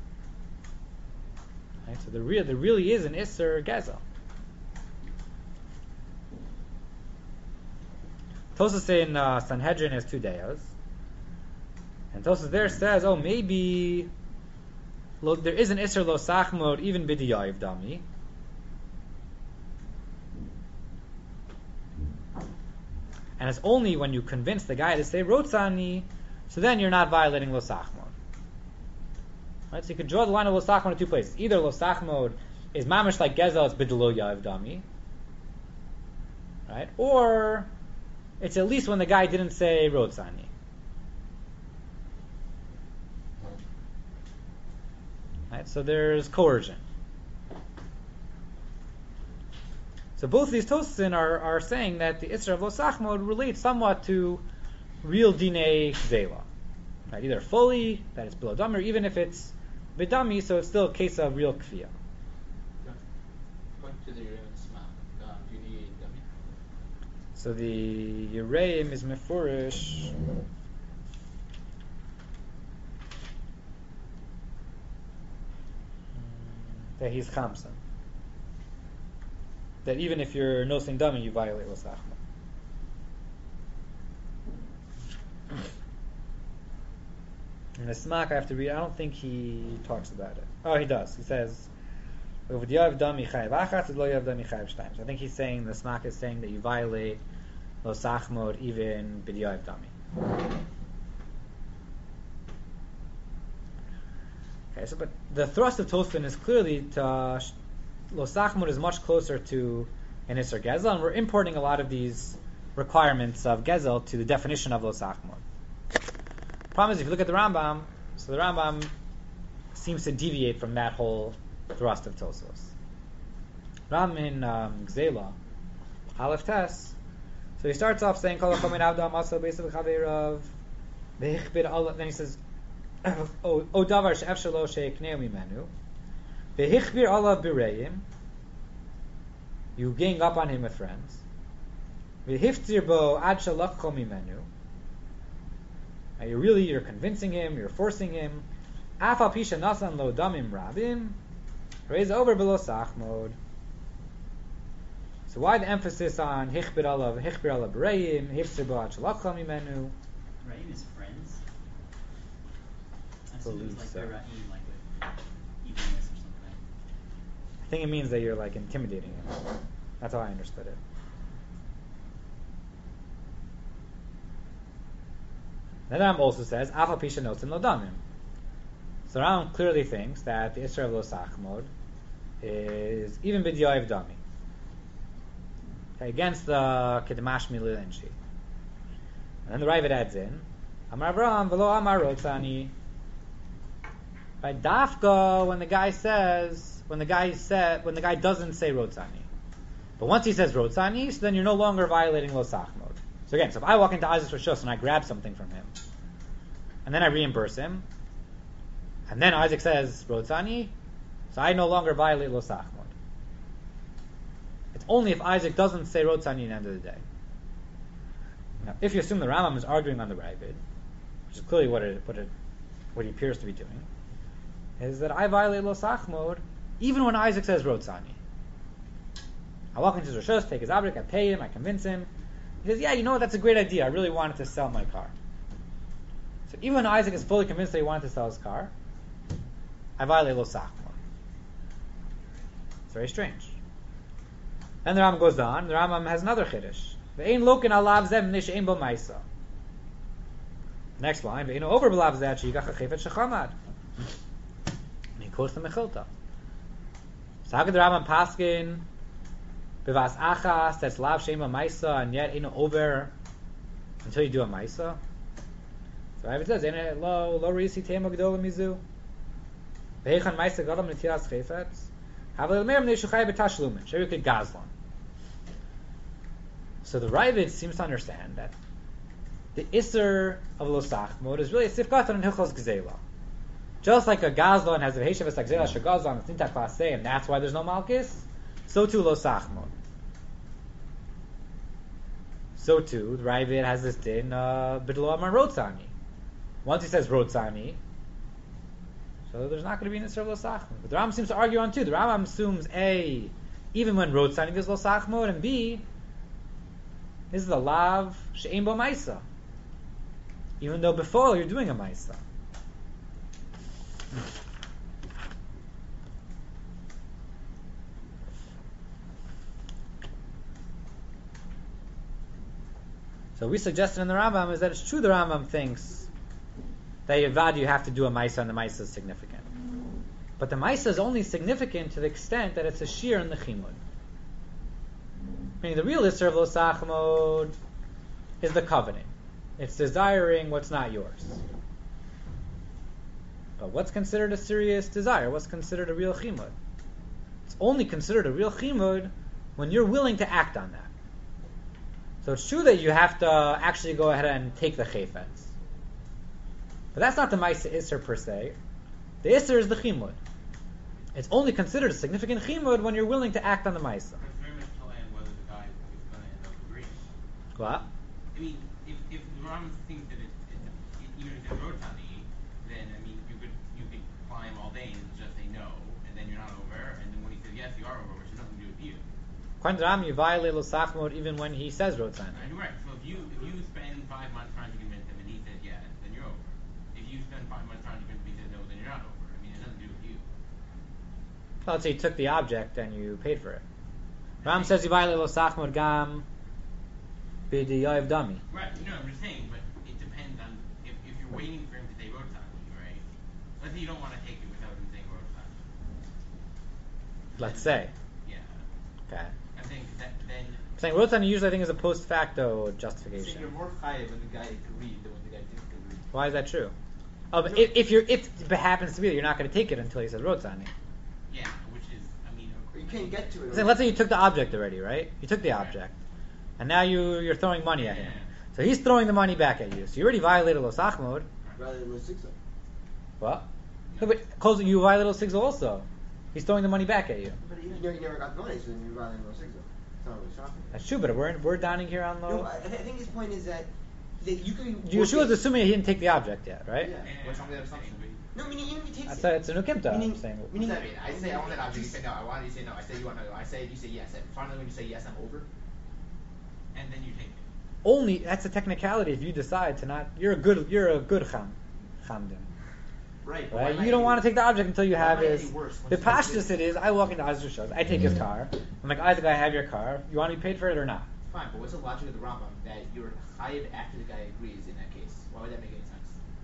Right? So there really is an Isser Gezel. Tosas in Sanhedrin has 2 dayos. And Tosas there says, maybe there is an Isser Lo Sachmod even B'diyayiv Dami. And it's only when you convince the guy to say Rotzani, so then you're not violating Lo Sachmod. Right? So you can draw the line of Lo Sachmod in 2 places. Either Lo Sachmod is mamish like Gezel, it's B'dilo Yayiv Dami. Right? Or it's at least when the guy didn't say Rotzani. Right? So there's coercion. So both these Tosin are saying that the Isra of Lo Sachmod relates somewhat to real Dinei Gzela. Right? Either fully, that it's below Dami, or even if it's Bidami, so it's still a case of real Kfiyah. Going to the Sma, do you need Dami? So the Yereim is Mefurish. That he's Chamsan. That even if you're nosing dummy, you violate Lo Sachmod. In the Smak I have to read, I don't think he talks about it. Oh, he does. He says, so I think he's saying, the Smak is saying that you violate Lo Sachmod even B'diyav Dami. Okay, so but the thrust of Tosfin is clearly to Lo Sachmod is much closer to an Isser Gezel, and we're importing a lot of these requirements of Gezel to the definition of Lo Sachmod. Problem is, if you look at the Rambam, so the Rambam seems to deviate from that whole thrust of Tosos. Ram in Gzela, Aleph Tes, so he starts off saying, Kol HaChomin Avdam Aso Beisav Chaveirav V'Hichbid Allah, then he says, O Davar She'ef Shelo She'ekneu Mimenu V'Hichbir Allah B'Reim, you gang up on him with friends. V'Hiftzir Bo Ad Shalachcho Mimenu, you're convincing him, you're forcing him. Afal Pisha Nasan Lo Damim Rabim, raise over below Sachmod. So why the emphasis on Hichbir Allah B'Reim, Hiftzir Bo Ad Shalachcho Mimenu? Reim is friends. I assume it's like so. the Ra'im, like with evilness or something. I think it means that you're like intimidating him. That's how I understood it. Then Ram also says, Afal Pisha Notzim Lo Damim. So Ram clearly thinks that the Isra of Lo Sachmod is even B'diyav Dami. Okay, against the Kedemash Milil Inchi. And then the Ravid adds in, Amar Avraham V'lo Amar Rotzani. By Dafka, when the guy doesn't say Rotzani. But once he says Rotzani, so then you're no longer violating Lo Sachmod. So again, so if I walk into Aziz Rishos and I grab something from him, and then I reimburse him, and then Isaac says Rotzani, so I no longer violate Lo Sachmod. It's only if Isaac doesn't say Rotzani at the end of the day. Now, if you assume the Rambam is arguing on the Ravid, which is clearly what he appears to be doing, is that I violate Lo Sachmod even when Isaac says Rotzani. I walk into his Rosh, take his object, I pay him, I convince him. He says, yeah, you know what, that's a great idea. I really wanted to sell my car. So even when Isaac is fully convinced that he wanted to sell his car, I violate Lo Sachmod. It's very strange. Then the Rambam goes on. The Rambam has another chiddush. Ve'ein lokin alav zeh mnei she'ein bo ma'isa. Next line. Ve'ein over b'lav zeh she'yigach ha'chefet shechamad. And he quotes the Mechilta. So how could the Rambam paskin b'vas achas that's lav she'ein bo ma'isa and yet ain't over until you do a ma'isa? So it says, lo reisi tema gdola mizu. Ve'echan ma'isa gadol m'netilas chefetz. So the Ravid seems to understand that the Isser of Lo Sachmod is really a Sifkatan and Hilchos Gzela. Just like a Gazlan has a Heshav Gzela Shagazlan, it's Nintak Klasei, and that's why there's no Malchus, so too Lo Sachmod. So too, the Ravid has this din, Bidlo Amar Rotzani. Once he says Rotzani, so there's not going to be an Isser of Lo Sachmod. But the Rambam seems to argue on two. The Rambam assumes A, even when Rotzani there's Lo Sachmod, and B, this is a Lav She'ein Bo Ma'isa. Even though before you're doing a Ma'isa. So we suggested in the Rambam is that it's true the Rambam thinks that Yavad you have to do a Maisa and the Maisa is significant. But the Maisa is only significant to the extent that it's a shear in the Chimud. Meaning the real Isser of Lo Sachmod is the covenant. It's desiring what's not yours. But what's considered a serious desire? What's considered a real Chimud? It's only considered a real Chimud when you're willing to act on that. So it's true that you have to actually go ahead and take the Chayfetz. But that's not the Maisa Isser per se. The Isser is the Chimud. It's only considered a significant Chimud when you're willing to act on the Maisa. It's very much to land whether the guy is going to end up agreeing. What? I mean, if the Rambam thinks that even if it's Rotani, then I mean you could climb all day and just say no, and then you're not over, and then when he says yes, you are over, which has nothing to do with you. According to Ram, you violate Lo Sachmod even when he says Rotzani. Right. So if you spend 5 months trying to convince him and he says yes, then you're over. If you spend 5 months trying to convince him and he says no, then you're not over. I mean, it has nothing to do with you. Well, let's say you took the object and you paid for it. Ram says you violate Lo Sachmod Gam B'di Yoav Dami. Right. No, I'm just saying, but it depends on if you're waiting for him to say Rotani, right? Let's say you don't want to take it without him saying Rotani. Let's say. Yeah. Okay. I'm saying that then. I'm saying Rotzani usually I think is a post facto So justification. you're more chayav when the guy agreed than when the guy didn't agree. Why is that true? Oh, but if it happens to be that you're not going to take it until he says Rotzani. Yeah, which is, I mean. You can't get to it. I'm saying, let's say you took the object already, right? You took the object, and now you're throwing money at him. Yeah. So he's throwing the money back at you. So you already violated Lo Sachmod. Rather than Lo Sigza. What? No, but you violated Lo Sigza also. He's throwing the money back at you. But you never got the money, so then you're violating Lo Sigza. It's not really shocking. That's true, but we're dining here on Lo. No, I think his point is that you can. Yeshua's assuming he didn't take the object yet, right? Yeah. What's wrong with that assumption? No, meaning even if he takes It's a nukimta. Meaning- I'm saying. What does that mean? I say I want that object. You say no. I wanted you to say no. I say you want to go. I say you say yes. And finally, when you say yes, I'm over. And then you take it. Only that's a technicality if you decide to not. You're a good chamdim. Right. Right? You don't want to take the object until you have his. Worse The pashtus it is. I walk into Isaac's shows. I take his car. I'm like, Isaac, I have your car. You want to be paid for it or not? Fine, but what's the logic of the Rambam that you're chayav after the guy agrees in that case? Why would that make any sense?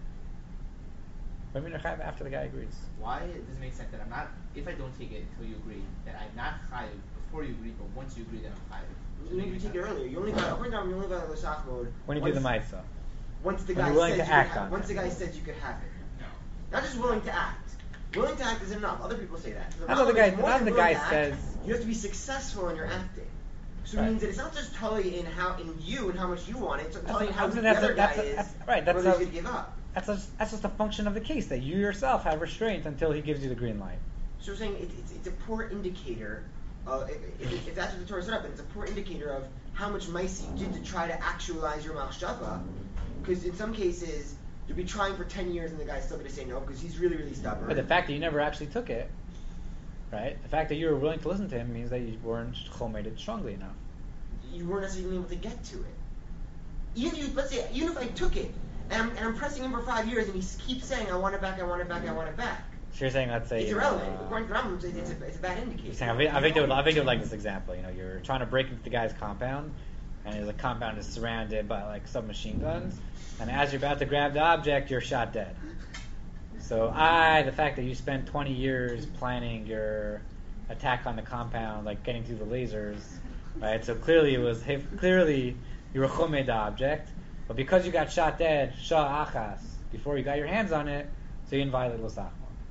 I mean, after the guy agrees. Why does it make sense that I'm not, if I don't take it until you agree, that I'm not chayav before you agree, but once you agree, then I'm chayav? You need to take it earlier. You only got according to him, you only got Lo Sachmod When you do the ma'isa. Once the When guy you're willing says to you act could on once it. the guy says you could have it. No. Not just willing to act. Willing to act is enough. Other people say that. That's what the guy- More that's than the willing guy to act, says. You have to be successful in your acting. So Right. it means that it's not just telling you in you and how much you want it. It's telling you how I'm good saying the other guy is. right. That's whether how, you should give up. That's just a function of the case that you yourself have restraint until he gives you the green light. So we're saying it's a poor indicator. If that's what the Torah set up, it's a poor indicator of how much mice you did to try to actualize your machshava. Because in some cases, you'll be trying for 10 years and the guy's still going to say no because he's really, really stubborn. But the fact that you never actually took it, right? The fact that you were willing to listen to him means that you weren't chomated strongly enough. You weren't necessarily able to get to it. Even if I took it and I'm pressing him for 5 years and he keeps saying I want it back, I want it back, I want it back. So you're saying, let's say, it's irrelevant. According to Rambam, it's a bad indicator. You're saying, I think they would like this example. You're trying to break into the guy's compound, and the compound is surrounded by like submachine guns, and as you're about to grab the object, you're shot dead. So the fact that you spent 20 years planning your attack on the compound, like getting through the lasers, right? So clearly you were chomed the object, but because you got shot dead, shah achas, before you got your hands on it, so you inviolate l'sachmon.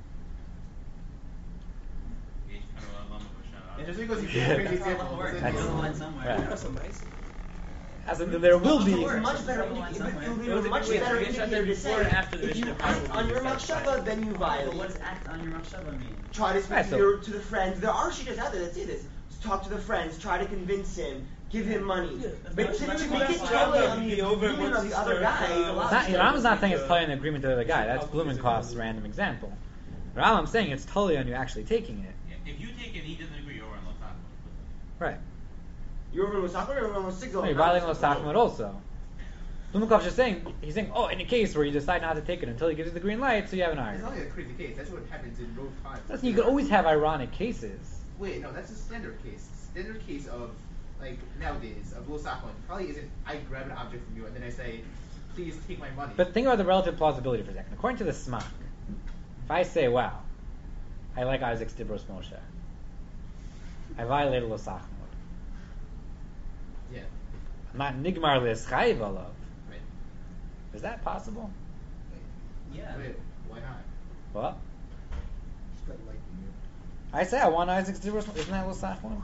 And just because you can't bring the example, There will be. It's much better. It would be much better indicator to say if you act on your machshava, then you violate. But what does act on your machshava mean? Try to speak to the friends. There are shittas out there that say this. Talk to the friends. Try to convince him. Give him money. But to make it totally on the agreement of the other guy. Rambam's not saying it's totally an agreement to the other guy. That's Blumenkoff's random example. Rambam's saying it's totally on you actually taking it. If you take it, he doesn't agree. You're over on l'sachmod. Right. You're over on l'sachmod or you're over on l'sigzol? No, you're violating l'sachmod also. Blumenkoff's just saying, he's saying, in a case where you decide not to take it until he gives you the green light, so you have an iron. It's only a crazy case. That's what happens in both times. Listen, you could always have ironic cases. Wait, no, that's a standard case. Standard case of, like, nowadays, of l'sachmod probably isn't, I grab an object from you and then I say, please take my money. But think about the relative plausibility for a second. According to the Smach, if I say, wow, I like Isaac's Dibros Moshe, I violated l'sachmod. Yeah. I'm not nigmar l'eschayiv alav. Right. Is that possible? Yeah. Wait, why not? What? I say I want Isaac's Dibros Moshe. Isn't that l'sachmod?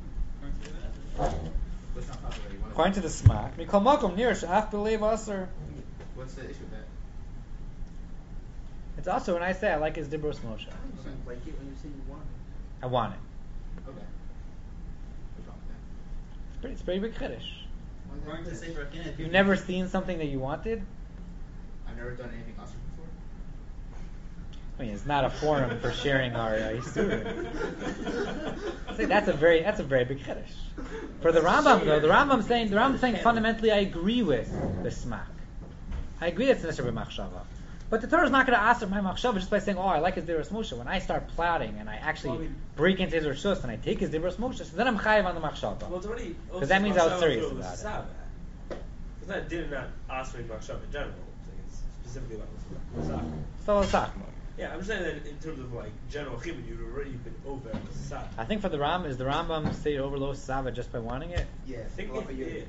Let's not talk about it. According to the Smach, mikol makom nir she'af b'leiv aser. What's the issue with that? It's also when I say I like his Dibros Moshe. Like it when you say you want it. I want it. Okay. What's wrong with that? It's pretty big chiddush. According to Sefer Akinah, You've never seen something that you wanted? I've never done anything awesome before. I mean, it's not a forum for sharing our Yisurim. See, that's a very big chiddush. For the Rambam, though, the Rambam's saying fundamentally, I agree with the Smach. I agree that's Nesher b'machshava. But the Torah is not going to ask my machshava just by saying, I like his Dibros Moshe. When I start plotting and I actually break into his Rishus and I take his Dibros Moshe, so then I'm chayiv on the machshava. Well, it's already. Because that means I was serious about it. It's not did not ask for machshava in general. It's specifically about l'sachmod. Still l'sachmod. Yeah, I'm just saying that in terms of like general chibud, you've already been over l'sachmod. I think for the Rambam, is the Rambam stayed over lo sava just by wanting it? Yeah, I think it did.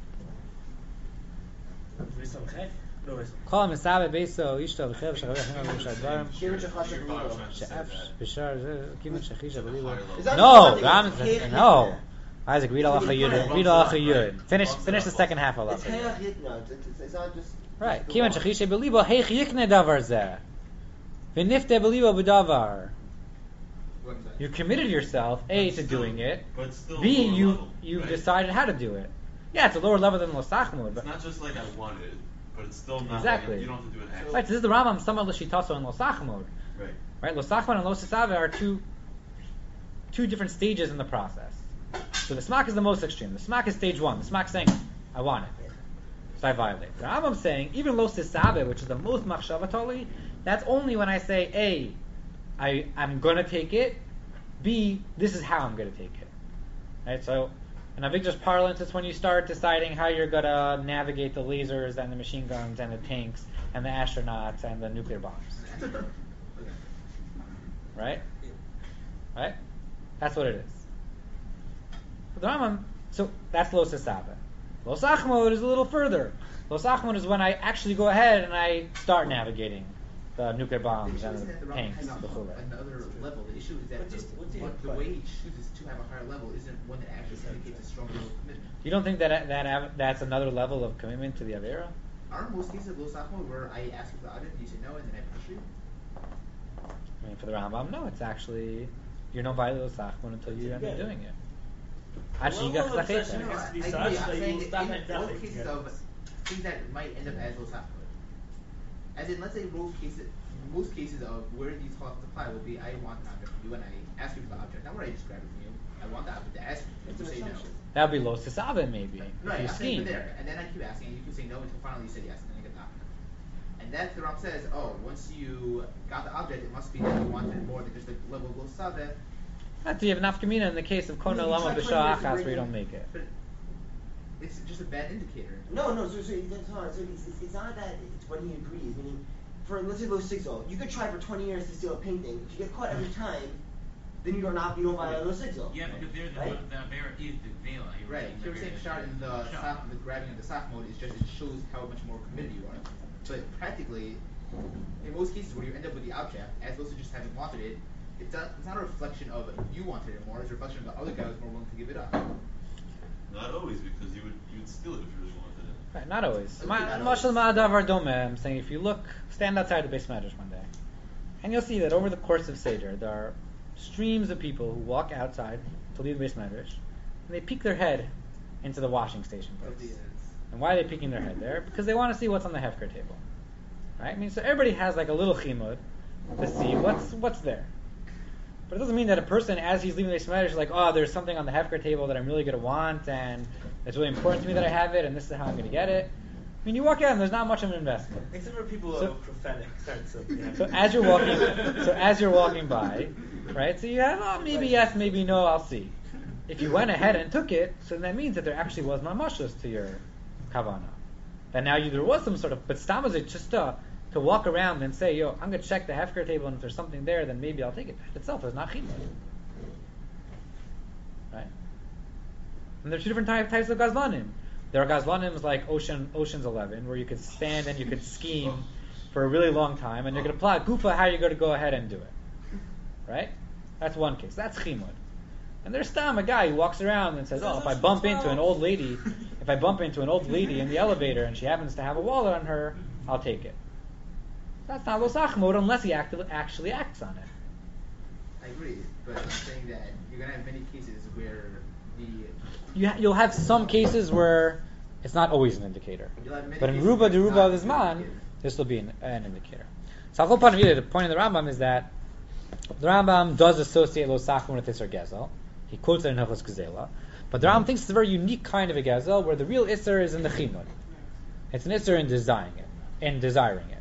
No, Kol misabe beiso ishto v'chev shachavei achim avim shadvarim Kirin shechashav libo. she'af b'shar ze kimin shechisha b'libo. Is that No, just Rambam something- says no. Isaac, read halacha yud. Read halacha yud. Finish the second half of It's halacha. heyach yikna. It's not just. Right. Kimin shechisha b'libo heich yikne davar zeh. V'nifte b'libo b'davar. What is that? You committed yourself, A, to doing it. But still B, lower you level, right? decided how to do it. Yeah, it's a lower level than l'sachmod, It's but not just like I wanted, but it's still not Exactly. like you don't have to do an action. right. So this is the Rambam Samar l'shitaso and l'sachmod. Right. Right, l'sachmod and l'sisave are two different stages in the process. So the smak is the most extreme. The smak is stage one. The smak saying, I want it. So I violate. The Rambam saying, even l'sisave, which is the most machshavatoli, that's only when I say, A, I'm going to take it. B, this is how I'm going to take it. Right, so in Avigdor's parlance, it's when you start deciding how you're going to navigate the lasers and the machine guns and the tanks and the astronauts and the nuclear bombs. Right? Right? That's what it is. The Rambam, so that's Lo Sesaba. Lo Sachmod is a little further. Lo Sachmod is when I actually go ahead and I start navigating the nuclear bombs The issue and isn't that the the Rambam tanks. has the whole another level. The issue is that the way he chooses to have a higher level isn't one that actually indicates a strong level of commitment. You don't think that that's another level of commitment to the Avera? aren't most cases of lo sachmo where I ask you for the object, you say no, and then I pressure you? I mean, for the Rambam, no, it's actually you're no violate l'sachmon until you end up doing it. Actually, you got level of tzacheta. obsession has to be I such agree. that I'm you saying will that stop in at both nothing to cases get of this. things that might end up as lo sachmo. As in, let's say most cases of where these halachas apply will be I want an object from you and I ask you for the object. Not where I just grab it from you. I want the object to ask you. It's You an say no. assumption. That would be lo sisave maybe. Right, If you I'm saying scheme. for there, and then I keep asking, and you keep saying no until finally you said yes, and then I get the object. And that the Ram says, oh, once you got the object, it must be that you wanted more than just the level of lo saveh. That's you have nafkamina in the case of kona You lama try 20 b'shah years to achas bring where you in- don't make it. But it's just a bad indicator. No, so that's hard. So it's not that it's when he agrees. Meaning, for let's say Lo Sigzol, you could try for 20 years to steal a painting. If you get caught every time, then you don't violate Lo Sigzol. Yeah, because there Right? the Avera is the Vela. Right. You're saying shot in the soft, the grabbing of the soft mode is just it shows how much more committed you are. But practically, in most cases where you end up with the object, as opposed to just having wanted it, it's not a reflection of you wanted it more. It's a reflection of the other guy was more willing to give it up. Not always, because you would steal it if you really wanted it. Right, not always. Okay, not Mashal ma'adavar domeh. I'm saying if you look, stand outside the Beis Medrash one day, and you'll see that over the course of Seder, there are streams of people who walk outside to leave the Beis Medrash, and they peek their head into the washing station place. And why are they peeking their head there? Because they want to see what's on the hefker table. Right? I mean, so everybody has like a little chimud to see what's there. But it doesn't mean that a person, as he's leaving the Beis Medrash, is like, oh, there's something on the hefker table that I'm really going to want, and it's really important to me that I have it, and this is how I'm going to get it. I mean, you walk out and there's not much of an investment. Except for people who So- have a prophetic sense of. Yeah. So as you're walking by, right? So you have, oh, maybe yes, maybe no, I'll see. If you went ahead and took it, so that means that there actually was mamashus to your kavana. That now there was some sort of, but stam is it just to walk around and say, yo, I'm going to check the hefker table, and if there's something there, then maybe I'll take it. That itself is not chimud. Right? And there's two different types of gazlanim. There are gazlanim like Ocean's 11, where you could stand and you could scheme for a really long time, and you're going to plot gufa how you're going to go ahead and do it. Right? That's one case. That's chimud. And there's stam, a guy who walks around and says, oh, if I bump into an old lady in the elevator and she happens to have a wallet on her, I'll take it. That's not lo sachmod unless he actually acts on it. I agree, but I'm saying that you're gonna have many cases where You'll have some cases where it's not always an indicator. You'll have many But in cases Ruba where de it's Ruba not of an Zman, indicator. this will be an indicator. So the point of the Rambam is that the Rambam does associate lo sachmon with Isser Gezel. He quotes it in Hilchos Gezela. But the Rambam thinks it's a very unique kind of a Gezel where the real Isser is in the Chimud. It's an Isser in desiring it.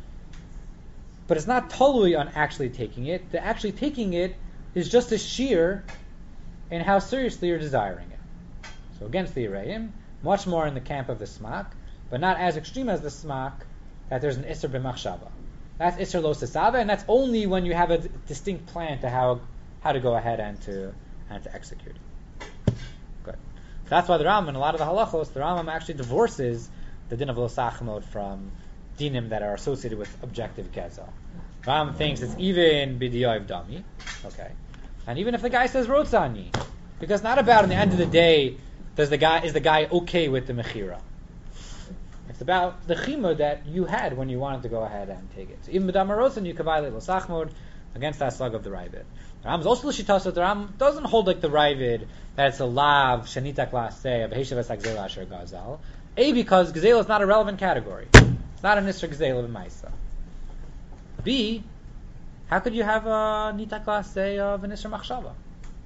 But it's not totally on actually taking it. The actually taking it is just a sheer in how seriously you're desiring it. So against the Yereim, much more in the camp of the Smak, but not as extreme as the Smak, that there's an Isser b'machshava. That's Isser lo sesava, and that's only when you have a distinct plan to how to go ahead and to execute. Good. So that's why the Rambam, in a lot of the halachos, the Rambam actually divorces the din of lo sachmod from dinim that are associated with objective gezel. Rambam thinks it's even b'diyav dami, okay, and even if the guy says rotzani, because it's not about in the end of the day is the guy okay with the mechira. It's about the chimud that you had when you wanted to go ahead and take it. So even b'damar rotzan you can violate lo sachmod against that slug of the Ravid. The Rambam is also l'shitasa. The Rambam doesn't hold like the Ravid that it's a lav shanita klaseh a beheshav es gzela asher gazal. Because gzela is not a relevant category. It's not an isra gzela b'maisa. B, how could you have a nita klaseh of an isra machshava?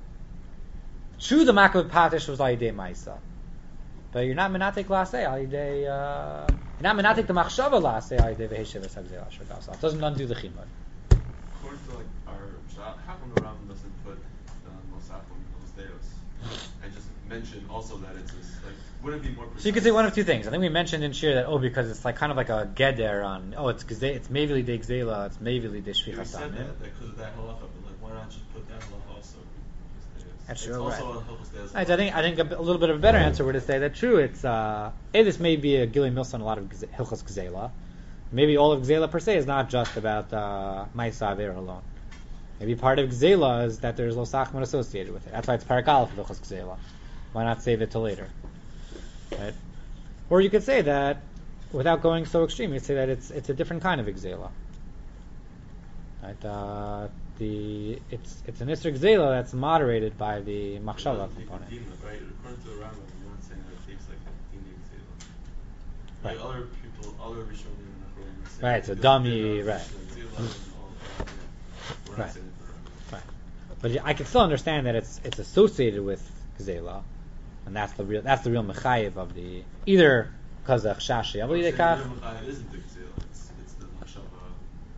True, the makav patish was l'idei maisa, but you're not menate klaseh l'idei. You're not menate the machshava l'aseh l'idei beheshav es gzela asher gazal. It doesn't undo the chimud. According to our shot, how come the Rambam doesn't put Mosafon Deos and just mention also that it's wouldn't it be more precise? So you could say one of two things. I think we mentioned in Shir that because it's like kind of like a geder on it's mevili de gzela, it's mevili de shvicha We said samim. that because of that halacha, but why not just put that halacha also? That's It's true, also right. on Hilchos Deos. Right, I think a little bit of a better answer would to say that true. It's this may be a Gilui Milsa on a lot of Hilchos Gzela. Maybe all of Gzela per se is not just about Maisa Avera alone. Maybe part of Gzela is that there's Lo Sachmon associated with it. That's why it's Parak Aleph of Hilchos Gzela. Why not save it till later? Right? Or you could say that without going so extreme, you say that it's a different kind of exela. Right? It's an Isser Gzela that's moderated by the Machshava component. Right? According to the Rambam, you're not saying that it takes like a Dina Gzela. Right. Like other people, other Rishonim and Achronim are saying Right, it's a that dummy, Gzela right. is Gzela and all that, yeah. We're not Right. saying it for Rambam. Right. But I can still understand that it's associated with Gzela, and that's the real mechayev of the either because of Chashi I'm Avli saying Dekach. the Mechayah isn't the Gzela, it's the Machshava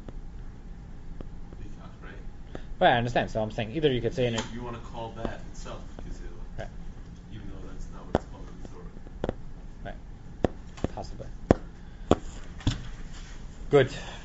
Bikach, right? Right, I understand. So I'm saying either you could say in it. You want to call that itself Gzela, Right. even though that's not what it's called in the Torah. Right. Possibly. Good.